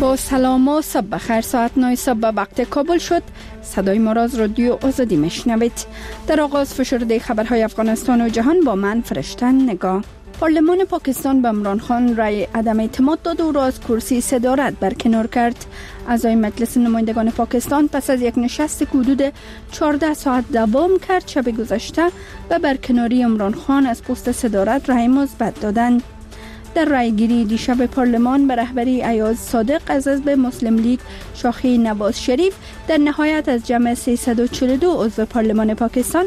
با سلام و صبح بخیر. ساعت 9 صبح وقت کابل شد. صدای ما را از رادیو آزادی میشنوید. در آغاز فشرده خبرهای افغانستان و جهان با من فرشتن نگاه. پارلمان پاکستان به عمران خان رای عدم اعتماد داد و او را از کرسی صدارت برکنار کرد. اعضای مجلس نمایندگان پاکستان پس از یک نشست که حدود 14 ساعت دوام کرد شب گذشته به برکناری عمران خان از پست صدارت رای مثبت دادند. در رایگیری دیشب پارلمان به رهبری ایاز صادق از حزب مسلم لیگ شاخه نواز شریف در نهایت از جمع 342 عضو پارلمان پاکستان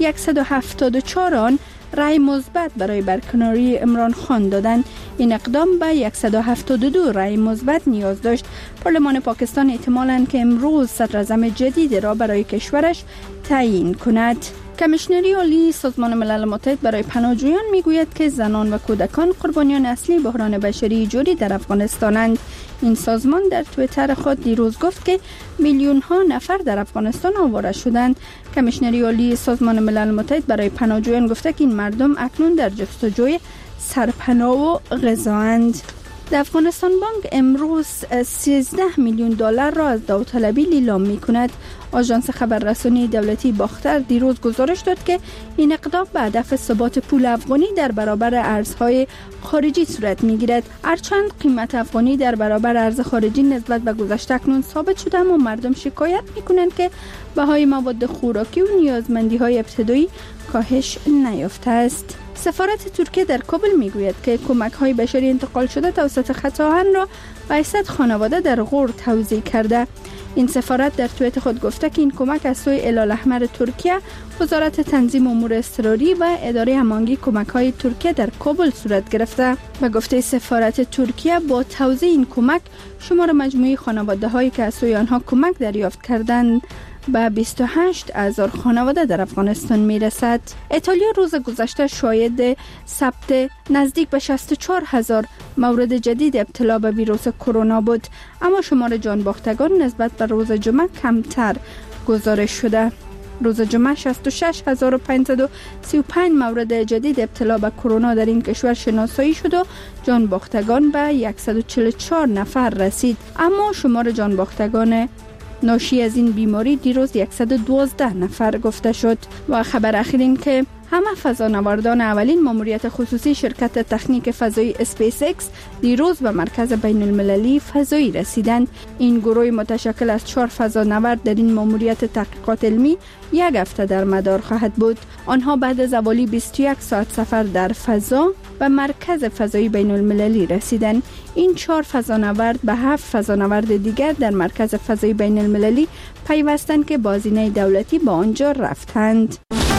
174 آن رای مثبت برای برکناری عمران خان دادند. این اقدام به 172 رای مثبت نیاز داشت. پارلمان پاکستان احتمالاً که امروز صدراعظم جدید را برای کشورش تعیین کند. کمیشنری عالی سازمان ملل متحد برای پناهجویان میگوید که زنان و کودکان قربانیان اصلی بحران بشری جوری در افغانستانند. این سازمان در توییتر خود دیروز گفت که میلیون ها نفر در افغانستان آواره شدند. کمیشنری عالی سازمان ملل متحد برای پناهجویان گفته که این مردم اکنون در جستجوی سرپناه و غذااند. در افغانستان بانک امروز 13 میلیون دلار را از داوطلبی لیلام می‌کند. آژانس خبررسانی دولتی باختر دیروز گزارش داد که این اقدام به هدف ثبات پول افغانی در برابر ارزهای خارجی صورت می‌گیرد. هرچند قیمت افغانی در برابر ارز خارجی نسبت به گذشته اکنون ثابت شده، اما مردم شکایت می‌کنند که بهای مواد خوراکی و نیازمندی‌های ابتدایی کاهش نیافته است. سفارت ترکیه در کابل میگوید که کمک‌های بشری انتقال شده توسط خط آهن را به 800 خانواده در غور توزیع کرده. این سفارت در توییت خود گفته که این کمک از سوی هلال‌احمر ترکیه، وزارت تنظیم امور اضطراری و اداره هماهنگی کمک‌های ترکیه در کابل صورت گرفته. به گفته سفارت ترکیه با توزیع این کمک شمار مجموعی خانواده‌هایی که از سوی آنها کمک دریافت کردند به 28,000 خانواده در افغانستان میرسد. ایتالیا روز گذشته شاهد ثبت نزدیک به 64,000 مورد جدید ابتلا به ویروس کرونا بود، اما شمار جانباختگان نسبت به روز جمعه کمتر گزارش شده. روز جمعه 66,535 مورد جدید ابتلا به کرونا در این کشور شناسایی شد و جانباختگان به 144 نفر رسید، اما شمار جانباختگان ناشی از این بیماری دیروز 112 نفر گفته شد. و خبر اخیر این که همه فضانوردان اولین ماموریت خصوصی شرکت تکنیک فضایی اسپیس اکس دیروز به مرکز بین المللی فضایی رسیدند. این گروه متشکل از 4 فضانورد در این ماموریت تحقیقات علمی یک هفته در مدار خواهد بود. آنها بعد از حوالی 21 ساعت سفر در فضا به مرکز فضایی بین المللی رسیدند. این 4 فضانورد به 7 فضانورد دیگر در مرکز فضایی بین المللی پیوستند که با هزینه دولتی به آنجا رفتند.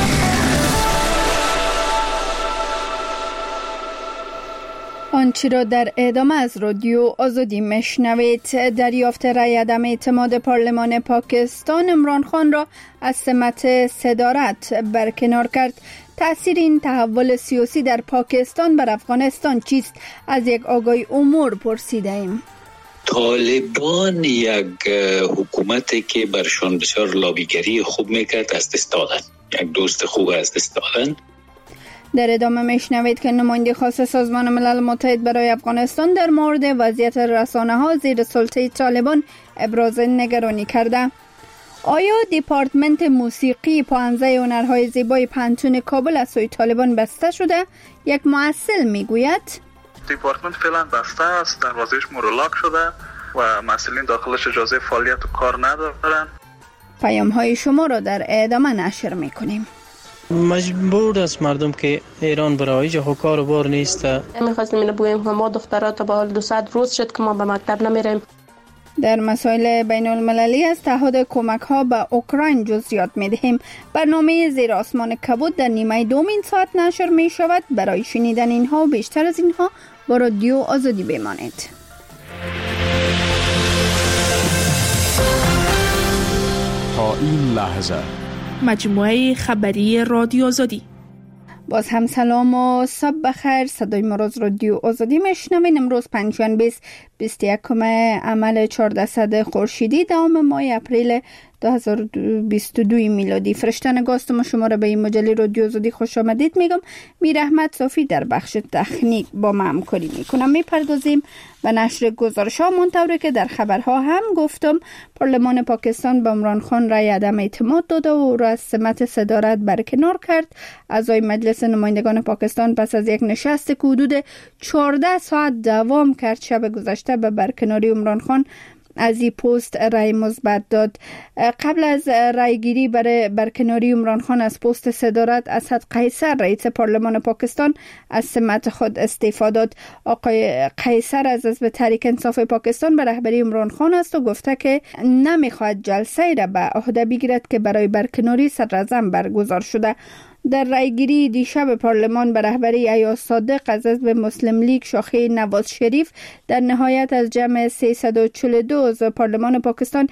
آنچه را در ادامه از رادیو آزادی میشنوید. دریافت رای عدم اعتماد پارلمان پاکستان عمران خان را از سمت صدارت برکنار کرد. تأثیر این تحول سیاسی در پاکستان بر افغانستان چیست؟ از یک آگاهی امور پرسیده ایم. طالبان یک حکومتی که برشان بسیار لابیگری خوب میکرد از دست دادن، یک دوست خوب از دست دادن. در ادامه میشنوید که نماینده خاص سازمان ملل متحد برای افغانستان در مورد وضعیت رسانه‌ها زیر سلطه طالبان ابراز نگرانی کرده. آیا دپارتمنت موسیقی پانزه هنرهای زیبای پانتون کابل از سوی طالبان بسته شده؟ یک مؤثل میگوید دپارتمنت فعلا بسته است، دروازه‌اش مورلاک شده و مسئولین داخلش اجازه فعالیت و کار ندارن. پیام‌های شما را در ادامه نشر میکنیم. مجبور است مردم که ایران برای جه کار و بار نیست. می‌خواستیم اینو بگوییم که ما دخترات با حال 200 روز شد که ما به مکتب نمیریم. در مسائل بین المللی از تعهد کمک ها به اوکراین جزئیات می‌دهیم. برنامه زیر آسمان کبود در نیمه دومین ساعت نشر می شود. برای شنیدن اینها و بیشتر از اینها با رادیو آزادی بمانید. تا این لحظه مجموعه خبری رادیو آزادی. باز هم سلام و صبح بخیر. صدای ما از رادیو آزادی میشنوین. امروز پنجشنبه 21 عمل 1400 خورشیدی دوام ماه اپریل 2022 میلادی. فرشته گاست ما شما را به این مجله رادیو آزادی خوش آمدید میگم. میر احمد صافی در بخش تکنیک با ما همکاری میکنم. میپردازیم و نشر گزارش ها منطوری که در خبرها هم گفتم. پارلمان پاکستان به عمران خان رای عدم اعتماد داده و او را از سمت صدارت برکنار کرد. اعضای مجلس نمایندگان پاکستان پس از یک نشست که حدود 14 ساعت دوام کرد شب گذشته به برکناری عمران خان از این پست رای مثبت داد. قبل از رای گیری برای برکناری عمران خان از پست صدارت، اسد قیصر رئیس پارلمان پاکستان از سمت خود استعفا داد. آقای قیصر از حزب تحریک انصاف پاکستان به رهبری عمران خان است و گفته که نمیخواهد جلسه را به عهده بگیرد که برای برکناری صدراعظم برگزار شده. در رایگیری دیشب پارلمان به رهبری ایاز صادق از حزب مسلم لیگ شاخه نواز شریف در نهایت از جمع 342 عضو پارلمان پاکستان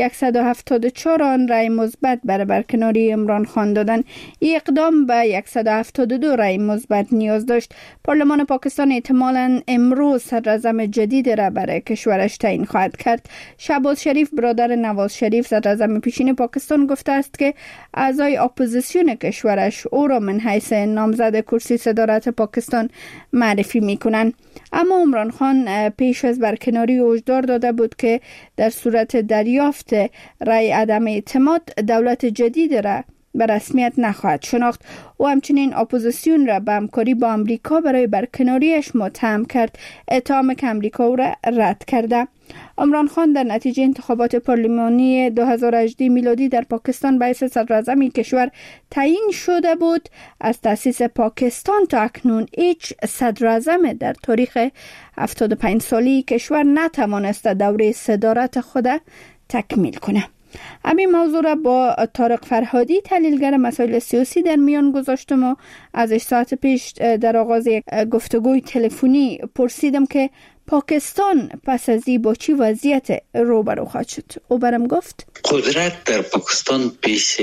174 آن رای مثبت برای برکناری عمران خان دادند. این اقدام به 172 رای مثبت نیاز داشت. پارلمان پاکستان احتمالاً امروز صدراعظم جدید را برای کشورش تعیین خواهد کرد. شهباز شریف برادر نواز شریف صدراعظم پیشین پاکستان گفته است که اعضای اپوزیسیون کشورش او را من حیث نامزد کرسی صدارت پاکستان معرفی میکنند. اما عمران خان پیش از برکناری هشدار داده بود که در صورت دریافت رای عدم اعتماد دولت جدید را به رسمیت نخواهد شناخت. و همچنین اپوزیسیون را به همکاری با امریکا برای برکناریش متهم کرد، اتهامی که امریکا او را رد کرده. عمران خان در نتیجه انتخابات پارلمانی 2018 میلادی در پاکستان به حیث صدراعظم کشور تعیین شده بود. از تأسیس پاکستان تا اکنون هیچ صدراعظم در تاریخ 75 سالی کشور نتوانسته دوره صدارت خود تکمیل کنه. همین موضوع را با طارق فرهادی تحلیلگر مسائل سیاسی در میان گذاشتم و ازش ساعت پیش در آغاز یک گفتگوی تلفنی پرسیدم که پاکستان پس از این با چی وضعیت روبرو خواهد شد. او برام گفت قدرت در پاکستان پیش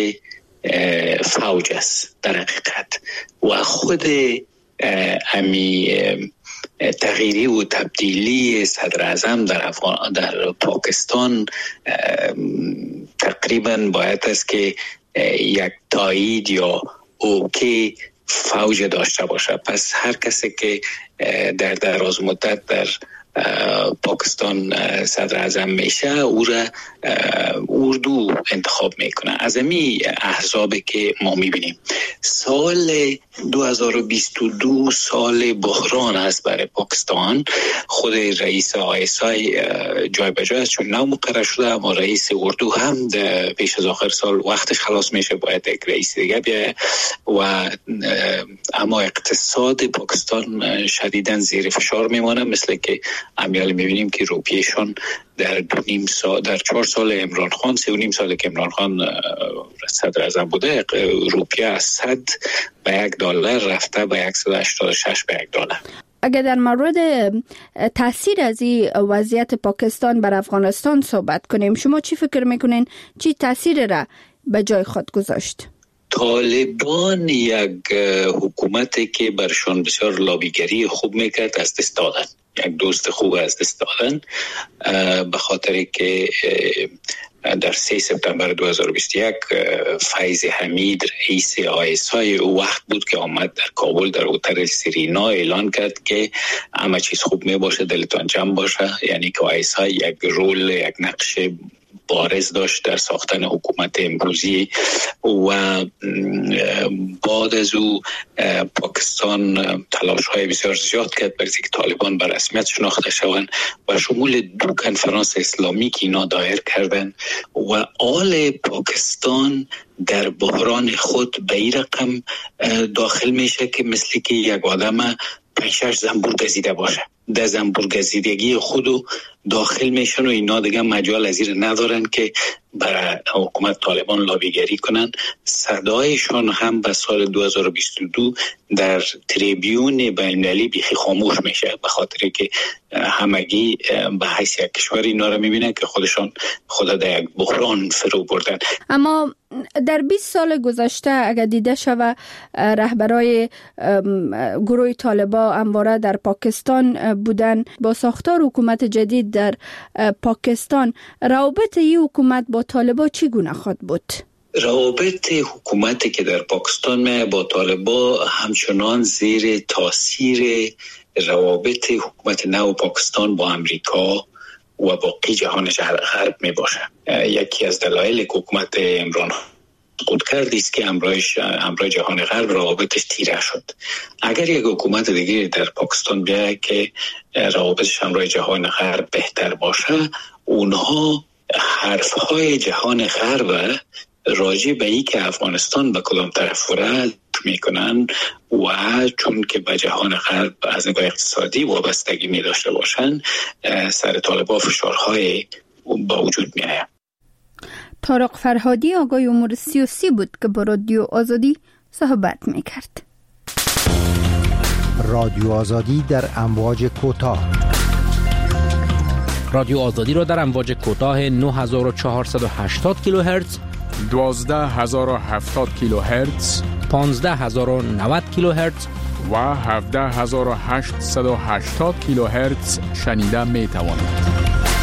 فوج است در حقیقت و خود امی تغییری و تبدیلی صدراعظم در پاکستان تقریبا باید است که یک تایید یا اوکی فوج داشته باشه. پس هر کسی که در دراز مدت در پاکستان صدراعظم میشه او را اردو انتخاب میکنه. از امی احزابی که ما میبینیم سال 2022 سال بحران است برای پاکستان. خود رئیس آیسای جای به جای است چون نو مقرر شده، اما رئیس اردو هم پیش از آخر سال وقتش خلاص میشه، باید یک رئیس دیگه بیایه و اما اقتصاد پاکستان شدیداً زیر فشار میمانه. مثل که امیال میبینیم که روپیهشان در 4 سال عمران خان 3.5 سال که عمران خان صدراعظم بوده روپیه از 100 به $1 رفته به 186 به $1. اگر در مورد تاثیر از این وضعیت پاکستان بر افغانستان صحبت کنیم، شما چی فکر میکنین چی تاثیر را به جای خود گذاشت؟ طالبان یک حکومتی که برشان بسیار لابیگری خوب میکرد از دست دادن، یک دوست خوب از دست دادن، به خاطر که در 3 سپتامبر 2021 فیض حمید رئیس آیسای او وقت بود که آمد در کابل در هتل سرینا اعلان کرد که همه چیز خوب می باشه، دلتان جمع باشه. یعنی که آیسای یک رول، یک نقش بارز داشت در ساختن حکومت امروزی و بعد از او پاکستان تلاش‌های بسیار زیاد کرد برای اینکه طالبان به رسمیت شناخته شوند و شمول 2 کنفرانس اسلامی که اینا دایر کردن و آل پاکستان در بحران خود به این رقم داخل میشه که مثل که یک آدم 5-6 زنبور گزیده باشه. در زنبور گزیدگی خودو داخل میشن و اینا دیگه مجال از این ندارن که برای حکومت طالبان لابیگری کنن. صدایشان هم به سال 2022 در تریبیون بین‌المللی بیخی خاموش میشه، به خاطر که همگی به حیث یک کشور اینا رو میبینن که خودشان خود در یک بحران فرو بردن. اما در 20 سال گذشته اگر دیده شود رهبرای گروه طالبان همواره در پاکستان بودن با ساختار حکومت جدید در پاکستان، روابط این حکومت با طالبان چگونه خواهد بود؟ روابط حکومتی که در پاکستان با طالبان همچنان زیر تاثیر روابط حکومت نو پاکستان با امریکا و باقی جهان غرب می باشه. یکی از دلایل که حکومت عمران خود کرد است که امرای جهان غرب روابطش تیره شد. اگر یک حکومت دیگه در پاکستان بیاید که روابطش امرای جهان غرب بهتر باشه، اونها حرفهای جهان غرب راجع به این که افغانستان به کدام طرف رد میکنن و چون که به جهان غرب از نگاه اقتصادی وابستگی می داشته باشن، سر طالبان فشارهای با وجود می آید. طارق فرهادی آقای امور سیاسی بود که با رادیو آزادی صحبت میکرد. رادیو آزادی در امواج کوتاه. رادیو آزادی را در امواج کوتاه 9480 کیلوهرتز، 12070 کیلوهرتز، 15090 کیلوهرتز و 17880 کیلوهرتز شنیده می توانید.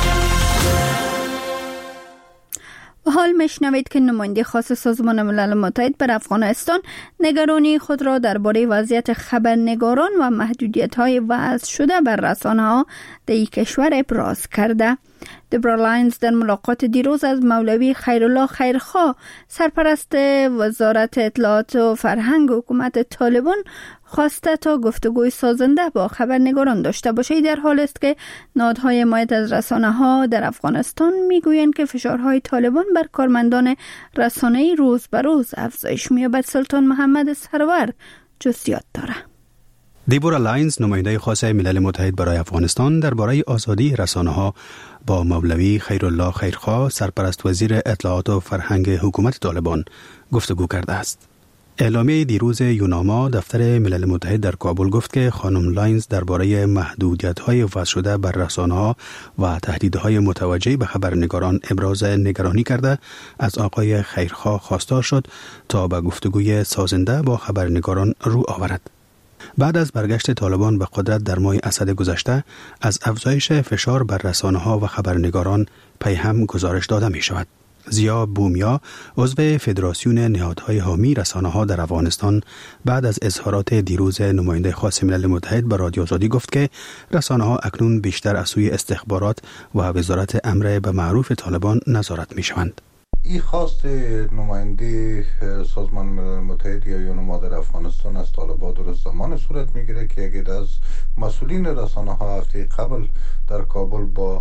و حال میشنوید که نماینده خاص سازمان ملل متحد بر افغانستان نگرانی خود را درباره وضعیت خبرنگاران و محدودیت‌های وضع شده بر رسانه‌ها در این کشور ابراز کرده. دبرا لاینز در ملاقات دیروز از مولوی خیرالله خیرخواه، سرپرست وزارت اطلاعات و فرهنگ حکومت طالبان، خواسته تا گفتگوی سازنده با خبرنگاران داشته باشه، در حال است که نهادهای حمایت از رسانه‌ها در افغانستان میگویند که فشارهای طالبان بر کارمندان رسانه‌ای روز به روز افزایش می‌یابد. سلطان محمد سرور جزئیات داره. دیبورا لاینز، نماینده خاص ملل متحد برای افغانستان، درباره آزادی رسانه‌ها با مولوی خیرالله خیرخواه، سرپرست وزیر اطلاعات و فرهنگ حکومت طالبان، گفتگو کرده است. اعلامیه دیروز یوناما، دفتر ملل متحد در کابل، گفت که خانم لاینز درباره محدودیت‌های وضع شده بر رسانه‌ها و تهدیدهای متوجه به خبرنگاران ابراز نگرانی کرده، از آقای خیرخواه خواستار شد تا به گفتگوی سازنده با خبرنگاران رو آورد. بعد از برگشت طالبان به قدرت در ماه اسد گذشته، از افزایش فشار بر رسانه‌ها و خبرنگاران پیهم گزارش داده می شود. زیا بومیا، عضو فدراسیون نهادهای حامی رسانه‌ها در افغانستان، بعد از اظهارات دیروز نماینده خاص ملل متحد به رادیو آزادی گفت که رسانه‌ها اکنون بیشتر از سوی استخبارات و وزارت امر به معروف طالبان نظارت می‌شوند. این خواست نماینده سازمان ملل متحد یا یوناما در افغانستان از طالبان درست زمان صورت میگیره که یکی از مسئولین رسانه‌ها هفته قبل در کابل با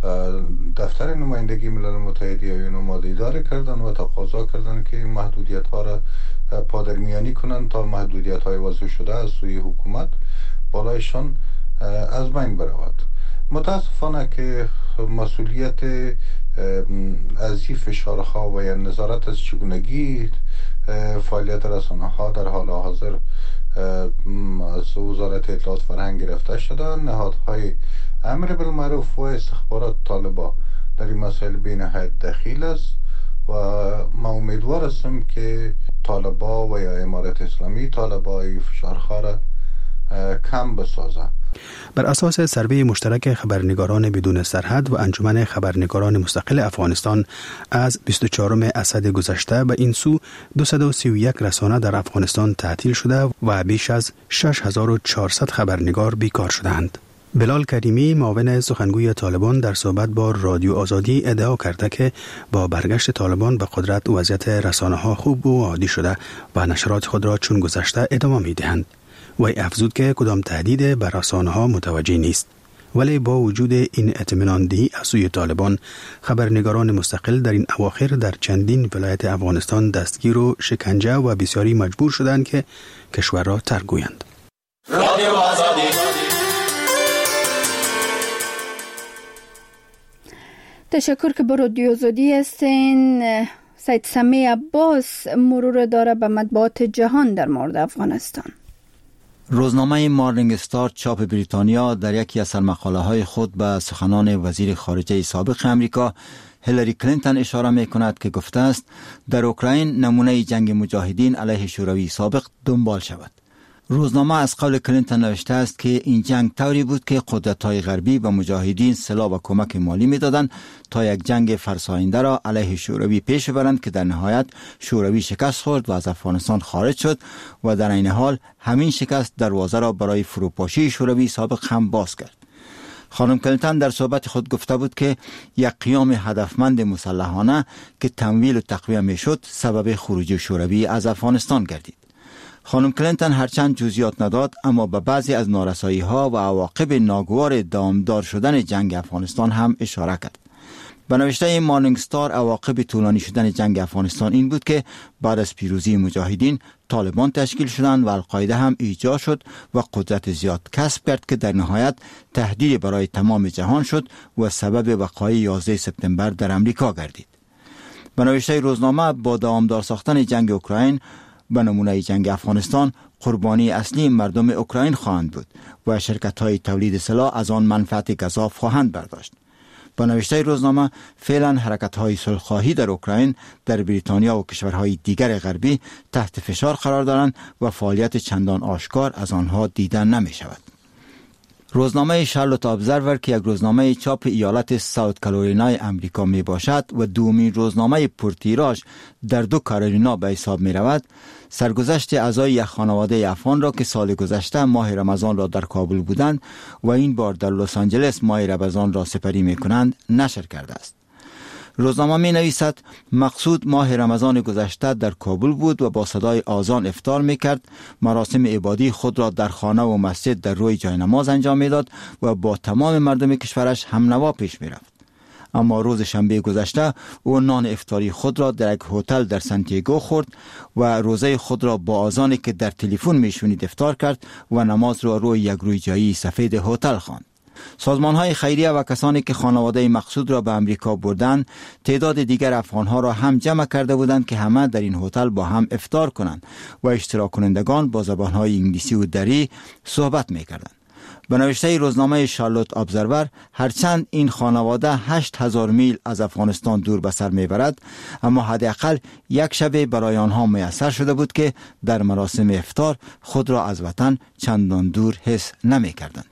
دفتر نمایندگی ملل متحد یا یوناما دیدار کردن و تقاضا کردن که محدودیت‌ها را پادرمیانی کنند تا محدودیت‌های وضع شده از سوی حکومت بالایشان از بین برود. متاسفانه که مسئولیت از این فشارها و یا نظارت از چگونگی فعالیت رسانه‌ها در حال حاضر از وزارت اطلاعات فرهنگ گرفته شده. نهادهای امر بالمعروف و استخبارات طالبان در این مسائل بی‌نهایت دخیل است و ما امیدوار هستم که طالبان و یا امارت اسلامی طالبان فشارها را کم بسازه. بر اساس سروی مشترک خبرنگاران بدون سرحد و انجمن خبرنگاران مستقل افغانستان، از 24 اسد گذشته به این سو 231 رسانه در افغانستان تعطیل شده و بیش از 6400 خبرنگار بیکار شدند. بلال کریمی، معاون سخنگوی طالبان، در صحبت با رادیو آزادی ادعا کرده که با برگشت طالبان به قدرت وضعیت رسانه‌ها خوب و عادی شده و نشرات خود را چون گذشته ادامه می‌دهند. وی افزود که کدام تهدید بر رسانه‌ها متوجه نیست، ولی با وجود این اطمینان دهی از سوی طالبان، خبرنگاران مستقل در این اواخر در چندین ولایت افغانستان دستگیر و شکنجه و بسیاری مجبور شدند که کشور را ترک گویند. رادیو آزادی. تشکر که با رادیو آزادی هستین. سید سمی عباس مرور داره به مطبوعات جهان در مورد افغانستان. روزنامه مارنینگ استار چاپ بریتانیا در یکی از سرمقاله‌های خود به سخنان وزیر خارجه سابق امریکا هیلاری کلینتون اشاره می‌کند که گفته است در اوکراین نمونه جنگ مجاهدین علیه شوروی سابق دنبال شود. روزنامه از قول کلینتون نوشته است که این جنگ طوری بود که قدرت‌های غربی به مجاهدین سلاح و کمک مالی می‌دادند تا یک جنگ فرساینده را علیه شوروی پیش ببرند که در نهایت شوروی شکست خورد و از افغانستان خارج شد و در این حال همین شکست دروازه را برای فروپاشی شوروی سابق هم باز کرد. خانم کلینتون در صحبت خود گفته بود که یک قیام هدفمند مسلحانه که تمویل و تقویه میشد سبب خروج شوروی از افغانستان گردید. خانم کلینتون هرچند جزئیات نداد، اما به بعضی از نارسایی ها و عواقب ناگوار دامدار شدن جنگ افغانستان هم اشاره کرد. به نوشته مارنینگ استار عواقب طولانی شدن جنگ افغانستان این بود که بعد از پیروزی مجاهدین طالبان تشکیل شدند و القاعده هم ایجاد شد و قدرت زیاد کسب کرد که در نهایت تهدید برای تمام جهان شد و سبب وقایع 11 سپتامبر در امریکا گردید. به نوشته روزنامه با دامدار ساختن جنگ اوکراین به نمونه جنگ افغانستان قربانی اصلی مردم اوکراین خواهند بود و شرکت‌های تولید سلاح از آن منفعت گزاف خواهند برداشت. با نوشته روزنامه فعلا حرکت‌های صلح‌خواهی در اوکراین در بریتانیا و کشورهای دیگر غربی تحت فشار قرار دارند و فعالیت چندان آشکار از آنها دیده نمی‌شود. روزنامه شارلوت ابزرور که یک روزنامه چاپ ایالت ساوت کارولینای امریکا می باشد و دومین روزنامه پرتیراژ در 2 کارولینا به حساب می رود، سرگذشت اعضای یک خانواده افغان را که سال گذشته ماه رمضان را در کابل بودند و این بار در لس آنجلس ماه رمضان را سپری می کنند نشر کرده است. روزنامه می نویسد مقصود ماه رمضان گذشته در کابل بود و با صدای آذان افطار می کرد، مراسم عبادی خود را در خانه و مسجد در روی جای نماز انجام می داد و با تمام مردم کشورش هم نوا پیش می رفت. اما روز شنبه گذشته او نان افطاری خود را در یک هتل در سانتیاگو خورد و روزه خود را با آذانی که در تلفن می شنید افطار کرد و نماز را روی یک رویجایی سفید هتل خواند. سازمان‌های خیریه و کسانی که خانواده مقصود را به امریکا بردند تعداد دیگر افغان‌ها را هم جمع کرده بودند که همه در این هتل با هم افطار کنند و اشتراک کنندگان با زبان‌های انگلیسی و دری صحبت می‌کردند. به نوشته روزنامه شارلوت ابزرور هرچند این خانواده 8000 میل از افغانستان دور به سر میبرد، اما حداقل یک شب برای آنها میسر شده بود که در مراسم افطار خود را از وطن چندان دور حس نمی‌کردند.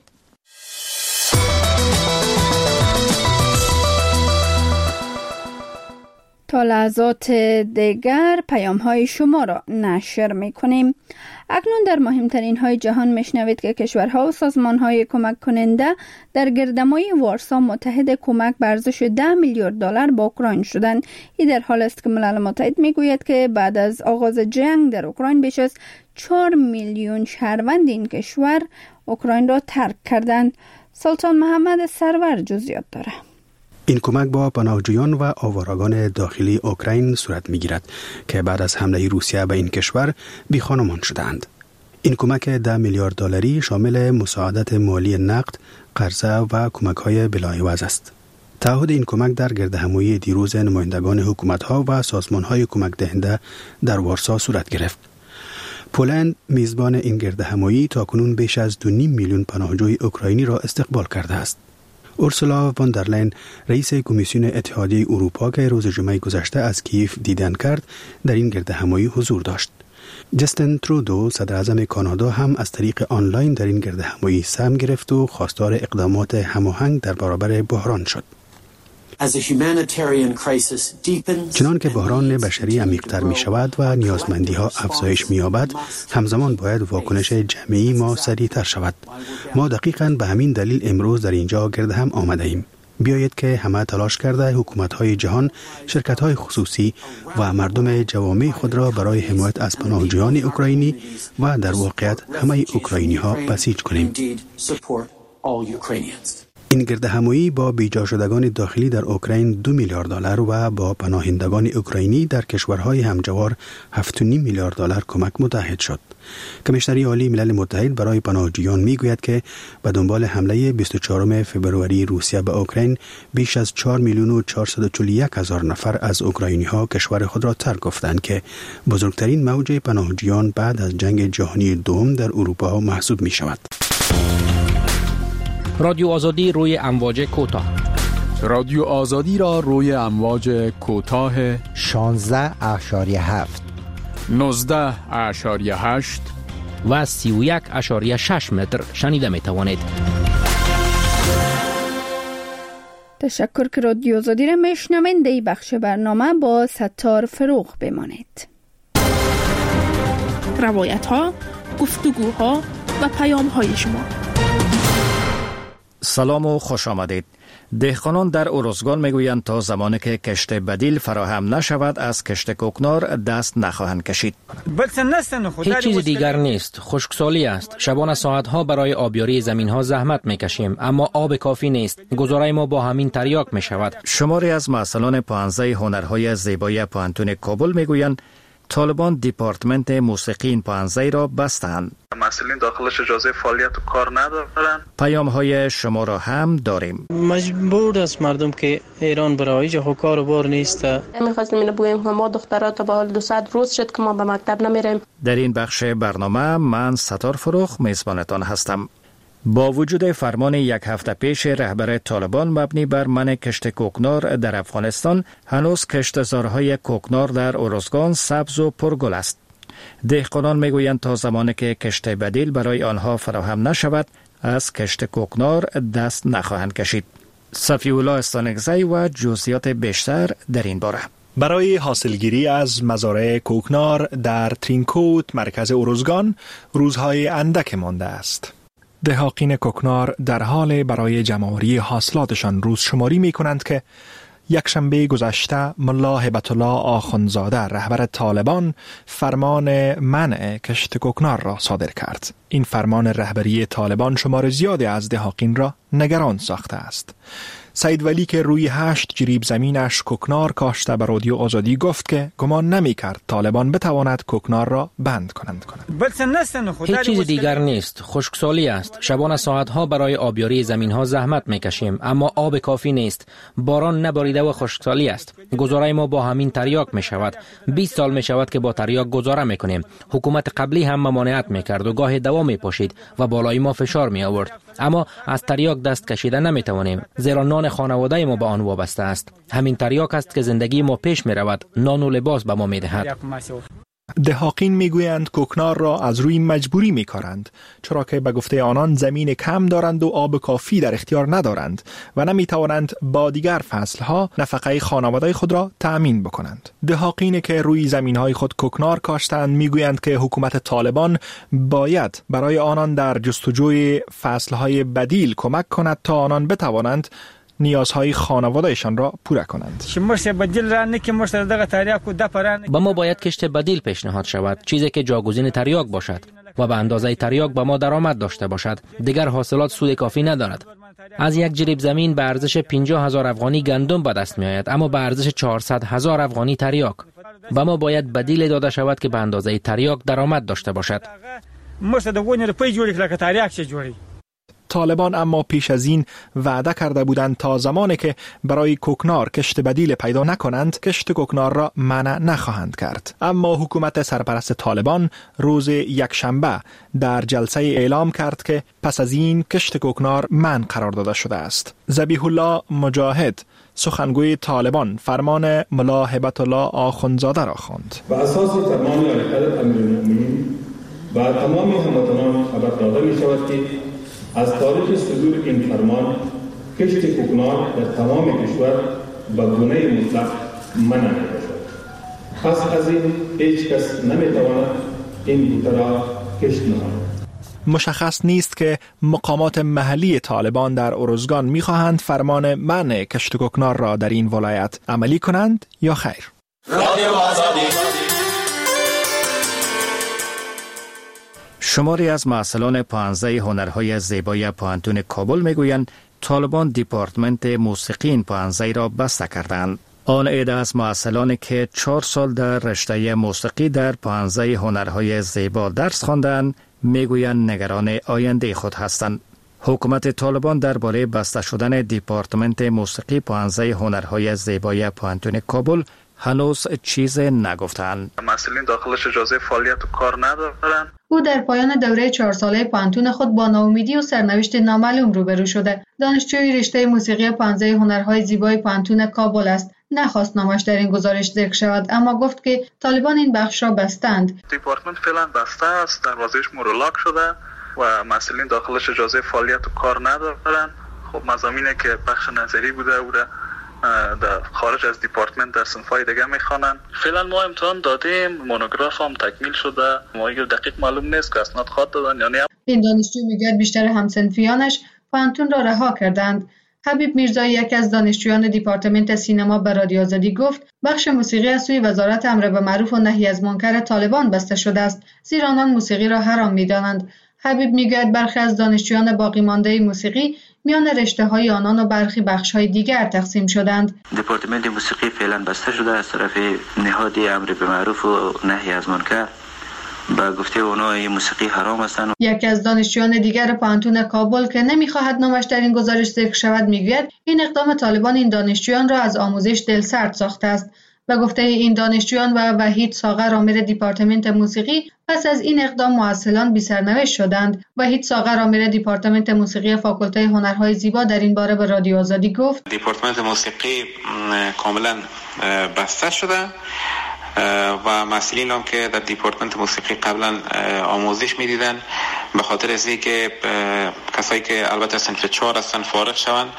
تا لحظات دیگر پیام های شما را نشر می کنیم. اکنون در مهمترین های جهان میشنوید که کشورها و سازمان های کمک کننده در گردهمایی وارسا متحد کمک به ارزش 10 میلیارد دلار با اوکراین شدند. این در حال است که ملل متحد میگوید که بعد از آغاز جنگ در اوکراین بیش از 4 میلیون شهروند این کشور اوکراین را ترک کردند. سلطان محمد سرور جزئیات داره. این کمک با پناهجویان و آوارگان داخلی اوکراین صورت می‌گیرد که بعد از حمله روسیه به این کشور بی‌خانمان شدند. این کمک 10 میلیارد دلاری شامل مساعدت مالی نقد، قرضه و کمک‌های بلاعوض است. تعهد این کمک در گردهمایی دیروز نمایندگان حکومت‌ها و سازمان‌های کمک دهنده در وارسا صورت گرفت. پولند میزبان این گردهمایی تاکنون بیش از 2.5 میلیون پناهجوی اوکراینی را استقبال کرده است. اورسولا وان در لین رئیس کمیسیون اتحادیه اروپا که روز جمعه گذشته از کیف دیدن کرد در این گردهمایی حضور داشت. جستین ترودو صدر اعظم کانادا هم از طریق آنلاین در این گردهمایی سهم گرفت و خواستار اقدامات هماهنگ در برابر بحران شد. چنان که بحران بشری عمیق‌تر می شود و نیازمندی ها افزایش می یابد، همزمان باید واکنش جمعی ما سریع‌تر شود. ما دقیقاً به همین دلیل امروز در اینجا گرد هم آمده ایم. بیایید که همه تلاش کرده حکومت‌های جهان، شرکت‌های خصوصی و مردم جوامع خود را برای حمایت از پناهجویان اوکراینی و در واقعیت همه اوکراینی‌ها بسیج کنیم. این گردهمایی با بیجا شدگان داخلی در اوکراین 2 میلیارد دلار و با پناهندگان اوکراینی در کشورهای همجوار 7.5 میلیارد دلار کمک متحد شد. کمیشنری عالی ملل متحد برای پناهجویان میگوید که به دنبال حمله 24 فوریه روسیه به اوکراین بیش از 4 میلیون و 441 هزار نفر از اوکراینی ها کشور خود را ترک گفتند که بزرگترین موج پناهجویان بعد از جنگ جهانی دوم در اروپا محسوب می شود. رادیو آزادی روی امواج کوتاه. رادیو آزادی را روی امواج کوتاه 16.7 19.8 و 31.6 متر شنیده می توانید. تشکر که رادیو آزادی را میشنوید. در بخش برنامه با ستار فروغ بمانید. روایت ها، گفتگوها و پیام های شما. سلام و خوش آمدید. دهقانان در ارزگان میگویند تا زمانی که کشت بدیل فراهم نشود از کشت کوکنار دست نخواهند کشید. هیچ چیز دیگر نیست، خشکسالی است. شبانه ساعتها برای آبیاری زمینها زحمت میکشیم اما آب کافی نیست. گزاره ما با همین تریاک میشود. شماری از مسئولان پانزه هنرهای زیبایی پانتون کابل میگویند طالبان دیپارتمنت موسیقی این پانزه را بستند. مسئولین داخلش اجازه فعالیت و کار ندارن. پیام های شما را هم داریم. مجبور است مردم که ایران برای جا کار و بار نیست. میخواستیم اینو بگوییم که ما دخترات تا به حال 200 روز شد که ما به مکتب نمیریم. در این بخش برنامه من ستار فروغ میزبانتان هستم. با وجود فرمان یک هفته پیش رهبر طالبان مبنی بر منع کشت کوکنار در افغانستان، هنوز کشتزارهای کوکنار در ارزگان سبز و پرگل است. دهقانان میگویند تا زمانی که کشت بدیل برای آنها فراهم نشود، از کشت کوکنار دست نخواهند کشید. صفی الله استانگزی و جزئیات بیشتر در این باره. برای حاصلگیری از مزارع کوکنار در ترینکوت مرکز ارزگان روزهای اندک مانده است. دهاقین کوکنار در حال برای جمع‌آوری حاصلاتشان روز شماری می کنند که یک شنبه گذشته ملا هبت الله آخوندزاده رهبر طالبان فرمان منع کشت کوکنار را صادر کرد. این فرمان رهبری طالبان شمار زیادی از دهاقین را نگران ساخته است. سید ولی که روی 8 جریب زمینش کوکنار کاشته به رادیو آزادی گفت که گمان نمی کرد طالبان بتواند کوکنار را بند کنند. هیچ چیز دیگر نیست، خشکسالی است. شبانه ساعتها برای آبیاری زمینها زحمت میکشیم اما آب کافی نیست. باران نباریده و خشکسالی است. گزاره ما با همین تریاک می شود. 20 سال می شود که با تریاک گزاره میکنیم. حکومت قبلی هم ممانعت میکرد و گاه دوا میپاشید و بالای ما فشار می آورد. اما از تریاک دست کشیده نمیتوانیم، زیرا نان خانواده ما به آن وابسته است. همین تریاک است که زندگی ما پیش می رود، نان و لباس به ما می دهد. دهاقین میگویند کوکنار را از روی مجبوری میکارند، چرا که به گفته آنان زمین کم دارند و آب کافی در اختیار ندارند و نمیتوانند با دیگر فصلها نفقه خانواده خود را تأمین بکنند. دهاقین که روی زمینهای خود کوکنار کاشتند میگویند که حکومت طالبان باید برای آنان در جستجوی فصلهای بدیل کمک کند تا آنان بتوانند نیازهای خانوادهشان را پوره کنند. با ما باید کشت بدیل پیشنهاد شود، چیزی که جاگزین تریاک باشد و به اندازه تریاک با ما درآمد داشته باشد. دیگر حاصلات سود کافی ندارد. از یک جریب زمین به ارزش 50,000 افغانی گندم به دست می آید اما به ارزش 400,000 افغانی تریاک. با ما باید بدیل داده شود که به اندازه تریاک درآمد داشته باشد. طالبان اما پیش از این وعده کرده بودند تا زمانی که برای کوکنار کشت بدیل پیدا نکنند کشت کوکنار را منع نخواهند کرد. اما حکومت سرپرست طالبان روز یکشنبه در جلسه اعلام کرد که پس از این کشت کوکنار منع قرار داده شده است. ذبیح الله مجاهد سخنگوی طالبان فرمان ملا هبت الله آخوندزاده را خواند. و اساس فرمان حضرت امیرالمومنین و تمام هموطنان خبر داده می شود که از تاریخ صدور این فرمان کشت کوکنار در تمام کشور به گونه مطلق منع می‌باشد. پس از این هیچ کس نمی‌تواند این بوته را کشت نماید. مشخص نیست که مقامات محلی طالبان در ارزگان می‌خواهند فرمان منع کشت کوکنار را در این ولایت عملی کنند یا خیر. رادیو آزادی. شماری از مسئولان پانزه هنرهای زیبایی پانتون کابل میگویند طالبان دیپارتمنت موسیقی این پانزه را بسته کردند. آن عده از مسئولانی که 4 سال در رشته موسیقی در پانزه هنرهای زیبا درس خواندند میگویند نگران آینده خود هستند. حکومت طالبان درباره بسته شدن دیپارتمنت موسیقی پانزه هنرهای زیبایی پانتون کابل هنوز چیز نگفتند. مسئولین داخلش اجازه فعالیت و کار ندارن. او در پایان دوره 4 ساله پانتون خود با ناامیدی و سرنوشت نامعلوم روبرو شده. دانشجوی رشته موسیقی پانزه هنرهای زیبای پانتون کابل است. نخواست نامش در این گزارش ذکر شود، اما گفت که طالبان این بخش را بستند. دیپارتمنت فعلا بسته است، دروازه‌اش مورلاک شده و مسئولین داخلش اجازه فعالیت و کار ندارن. خب مضامینی که بخش نظری بوده او را در خارج از دیپارتمنت در صنف‌های دیگه میخوانن. فعلا ما امتحان دادیم، مونوگراف هم تکمیل شده، ما دقیق معلوم نیست که اسناد خواهد دادن یا نه. این دانشجو میگوید بیشتر همسنفیانش پانتون را رها کردند. حبیب میرزایی، یکی از دانشجویان دیپارتمنت سینما، به رادیو آزادی گفت بخش موسیقی از سوی وزارت امر به معروف و نهی از منکر طالبان بسته شده است، زیرا آنان موسیقی را حرام می‌دانند. حبیب میگوید برخی از دانشجویان باقی مانده موسیقی میان رشته‌های آنان و برخی بخش‌های دیگر تقسیم شدند. دیپارتمنت موسیقی فعلا بسته شده از طرف نهاد امر به معروف و نهی از منکر. با گفته اونا این موسیقی حرام هستند. یکی از دانشجویان دیگر پانتون کابل که نمیخواهد نامش در این گزارش ذکر شود میگوید این اقدام طالبان این دانشجویان را از آموزش دلسرد ساخته است. به گفته این دانشجویان و وحید ساغر، آمر دیپارتمنت موسیقی، پس از این اقدام معسلان بی سرنوشت شدند. وحید ساغر، آمر دیپارتمنت موسیقی فاکولته هنرهای زیبا، در این باره به رادیو آزادی گفت دیپارتمنت موسیقی کاملا بسته شده و مسئولین هم که در دیپارتمنت موسیقی قبلا آموزش میدیدن به خاطر از اینکه کسایی که البته صنف 4 هستن فارغ شوند،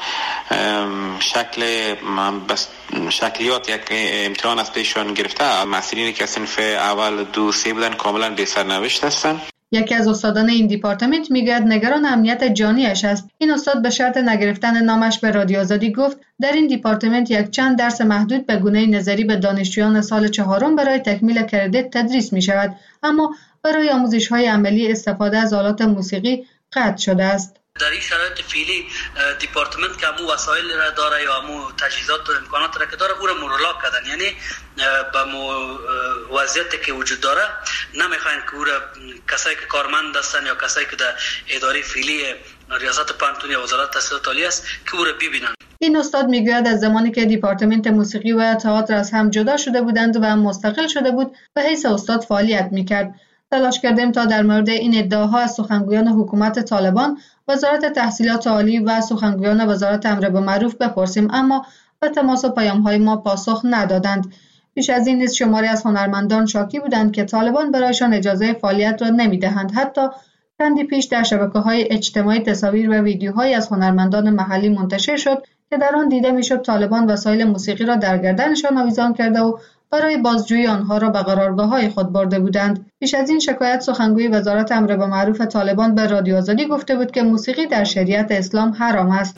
شکلیات یک امتحان از پیشون گرفته، مسئولینی که صنف اول 2 3 بودن کاملا بی سرنوشت هستن. یکی از استادان این دیپارتمنت میگوید نگران امنیت جانیش است. این استاد به شرط نگرفتن نامش به رادیو آزادی گفت در این دیپارتمنت یک چند درس محدود به گونه نظری به دانشجویان سال 4 برای تکمیل کردیت تدریس می شود، اما برای آموزش‌های عملی استفاده از آلات موسیقی قطع شده است. در این شرایط فعلی دیپارتمنت که امو وسایل را داره یا امو تجهیزات و امکانات را که داره او را مورلاک کردن، یعنی به وضعیتی که وجود داره نمیخواین که او را کسایی که کارمند هستن یا کسایی که در اداره فعلی ریاست پانتون یا وزارت تحصیلات عالی است که او را ببینن. این استاد میگوید از زمانی که دیپارتمنت موسیقی و تئاتر از هم جدا شده بودند و مستقل شده بود به حیث استاد فعالیت میکرد. تلاش کردیم تا در مورد این ادعاها از سخنگویان حکومت طالبان، وزارت تحصیلات عالی و سخنگویان وزارت امر به معروف بپرسیم، اما به تماس و پیام‌های ما پاسخ ندادند. پیش از این نیز شماری از هنرمندان شاکی بودند که طالبان برایشان اجازه فعالیت را نمی‌دهند. حتی چندی پیش در شبکه‌های اجتماعی تصاویر و ویدیوهایی از هنرمندان محلی منتشر شد که در آن دیده می‌شد طالبان وسایل موسیقی را در گردنشان آویزان کرده و برای بازجویی آنها را به قرارگاه‌های خود برده بودند. پیش از این شکایت سخنگوی وزارت امر به معروف طالبان به رادیو آزادی گفته بود که موسیقی در شریعت اسلام حرام است.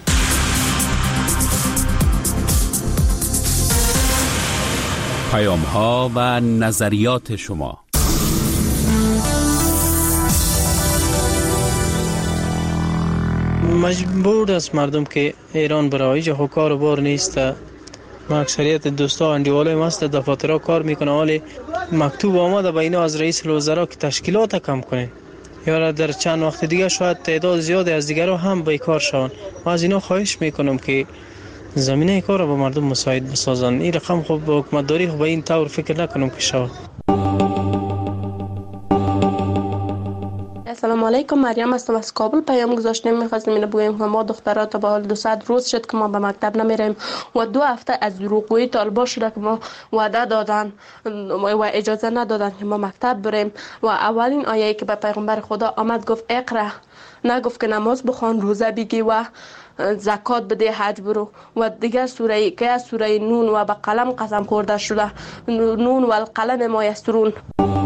پیام‌ها و نظریات شما. مجبور است مردم که ایران برای جهو کار و بار نیست. ما اکثریت دوستا اندیوالای ماست دفاترها کار میکنه، ولی مکتوب آمده به اینا از رئیس الوزراء که تشکیلات کم کنین یا در چند وقت دیگه شاید تعداد زیادی از دیگرها هم بیکار شوند. ما از اینا خواهش میکنم که زمینه کار را به مردم مساعد بسازن. این رقم خوب به حکومتداری به این طور فکر نکنم که شود. السلام علیکم، مریم هستم از کابل. پیام گذاشتم می‌خواستم اینو بگم که ما دخترها تا به حال 200 روز شد که ما به مکتب نمیریم و 2 هفته از دروغگویی طالبا شده که ما وعده دادن و اجازه ندادن که ما مکتب بریم و اولین آیه‌ای که به پیغمبر خدا آمد گفت اقرا، نگفت که نماز بخوان، روزه بگی و زکات بده، حج برو. و دیگه سوره که از سوره نون و به قلم قسم خورده شده، نون و القلم ما یسرون.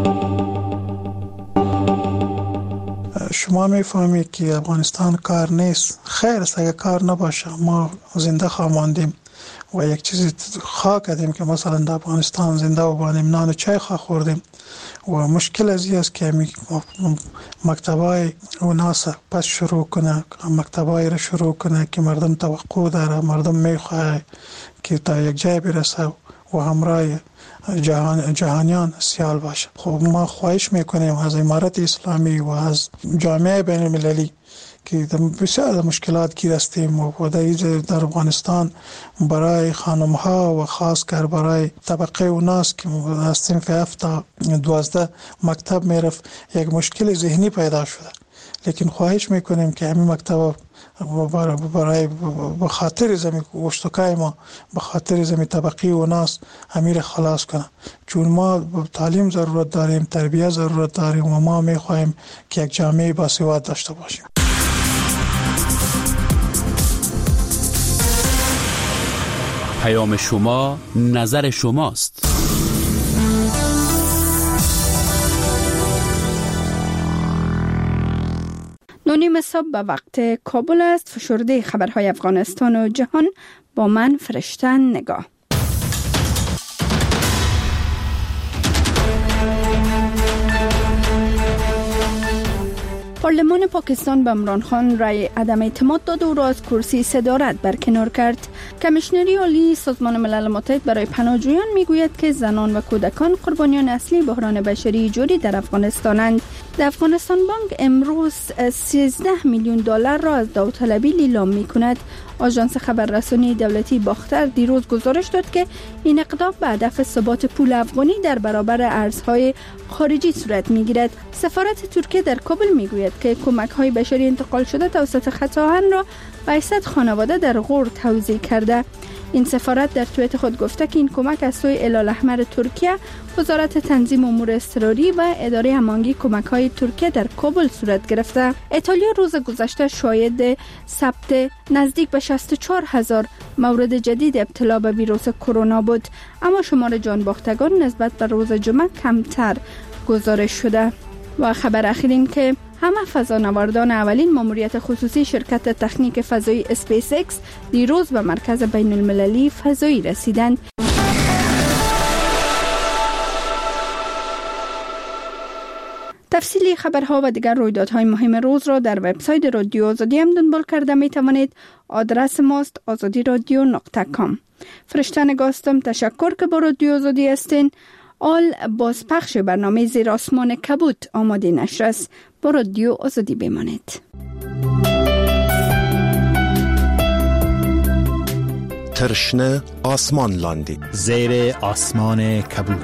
شما میفهمید که افغانستان کار نیست. خیر است اگر کار نباشه، ما زنده خواهیم و یک چیزی خواه کردیم که مثلا در افغانستان زنده و بانیم، نان و چای خواه خوردیم و مشکل از این است که مکتبای و ناسا پس شروع کنه، مکتبای را شروع کنه که مردم توقع داره، مردم میخواه که تا یک جای برسه و همراه جهانیان سیال باشه. خب ما خواهش میکنیم از امارت اسلامی و از جامعه بین المللی که بسیار مشکلات گیر هستیم و در افغانستان برای خانم ها و خاص کر برای طبقه اوناس که از صنف 7 تا 12 مکتب میرفت یک مشکل ذهنی پیدا شده. لیکن خواهش میکنیم که همین مکتب برای به خاطر زمین اشتکای ما به خاطر زمین طبقی و ناس امیر خلاص کنه، چون ما تعلیم ضرورت داریم، تربیت ضرورت داریم و ما میخواهیم که یک جامعه باسواد داشته باشیم. پیام شما، نظر شماست. 9:30 صبح به وقت کابل است. فشرده خبرهای افغانستان و جهان با من فرشتن نگاه. پارلمان پاکستان به عمران خان رای عدم اعتماد داد و او را از کرسی صدارت برکنار کرد. کمیشنری عالی سازمان ملل متحد برای پناهجویان میگوید که زنان و کودکان قربانیان اصلی بحران بشری جاری در افغانستانند. در افغانستان بانک امروز 13 میلیون دلار را از داوطلبی لیلام میکند. آژانس خبررسانی دولتی باختر دیروز گزارش داد که این اقدام به هدف ثبات پول افغانی در برابر ارزهای خارجی صورت میگیرد. سفارت ترکیه در کابل میگوید که کمک‌های بشری انتقال شده توسط خط آهن را به 100 خانواده در غور توزیع کرده. این سفارت در توییت خود گفته که این کمک از سوی هلال احمر ترکیه، وزارت تنظیم امور اضطراری و اداره هماهنگی کمک‌های ترکیه در کابل صورت گرفته. ایتالیا روز گذشته شاهد ثبت نزدیک به 64,000 مورد جدید ابتلا به ویروس کرونا بود، اما شمار جان باختگان نسبت به روز جمعه کمتر گزارش شده. و خبر اخیر این که همه فضانوردان اولین ماموریت خصوصی شرکت تکنیک فضایی اسپیس اکس دیروز به مرکز بین المللی فضایی رسیدند. تفصیلی خبرها و دیگر رویدادهای مهم روز را در وبسایت رادیو آزادی هم دنبال کرده می توانید. آدرس ماست azadiradio.com. فرشته نگاستم. تشکر که با رادیو آزادی هستین. آل بازپخش برنامه زیر آسمان کبوت آماده نشر است. با رادیو آزادی بمانید. ترشنه آسمان لاندی زیر آسمان کبوت.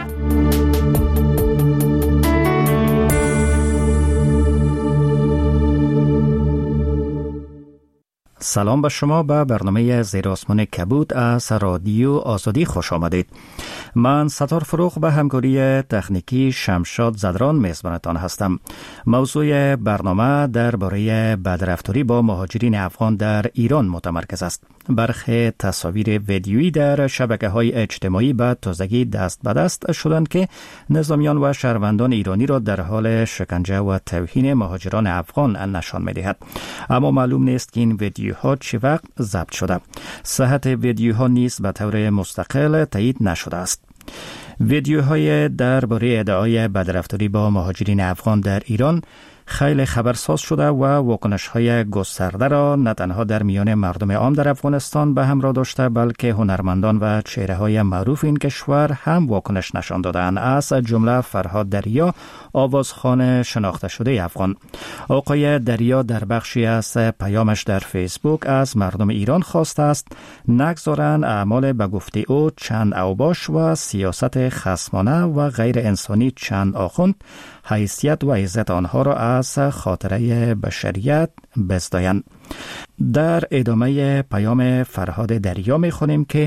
سلام به شما. به برنامه زیر آسمان کبوت از رادیو آزادی خوش آمدید. من ستار فروغ به همکاری تکنیکی شمشاد زدران میزبانتان هستم. موضوع برنامه درباره بدرفتاری با مهاجرین افغان در ایران متمرکز است. برخی تصاویر ویدیویی در شبکه‌های اجتماعی به تازگی دست به دست شدند که نظامیان و شهروندان ایرانی را در حال شکنجه و توهین مهاجران افغان نشان می‌دهد. اما معلوم نیست که این ویدیوها چه وقت ضبط شده. صحت ویدیوها نیز به طور مستقل تایید نشده است. ویدیوهای درباره ادعای بدرفتاری با مهاجرین افغان در ایران خیلی خبرساز شده و واکنش‌های گسترده را نه تنها در میان مردم عام در افغانستان به همراه داشته، بلکه هنرمندان و چهره‌های معروف این کشور هم واکنش نشان دادند. از جمله فرهاد دریا، آوازخوان شناخته شده افغان. آقای دریا در بخشی از پیامش در فیسبوک از مردم ایران خواسته است نگذارند اعمال به گفته او چند اوباش و سیاست خصمانه و غیر انسانی چند آخوند حیثیت و عزت آنها را از خاطره بشریت بزدایند. در ادامه پیام فرهاد دریا می‌خوانیم که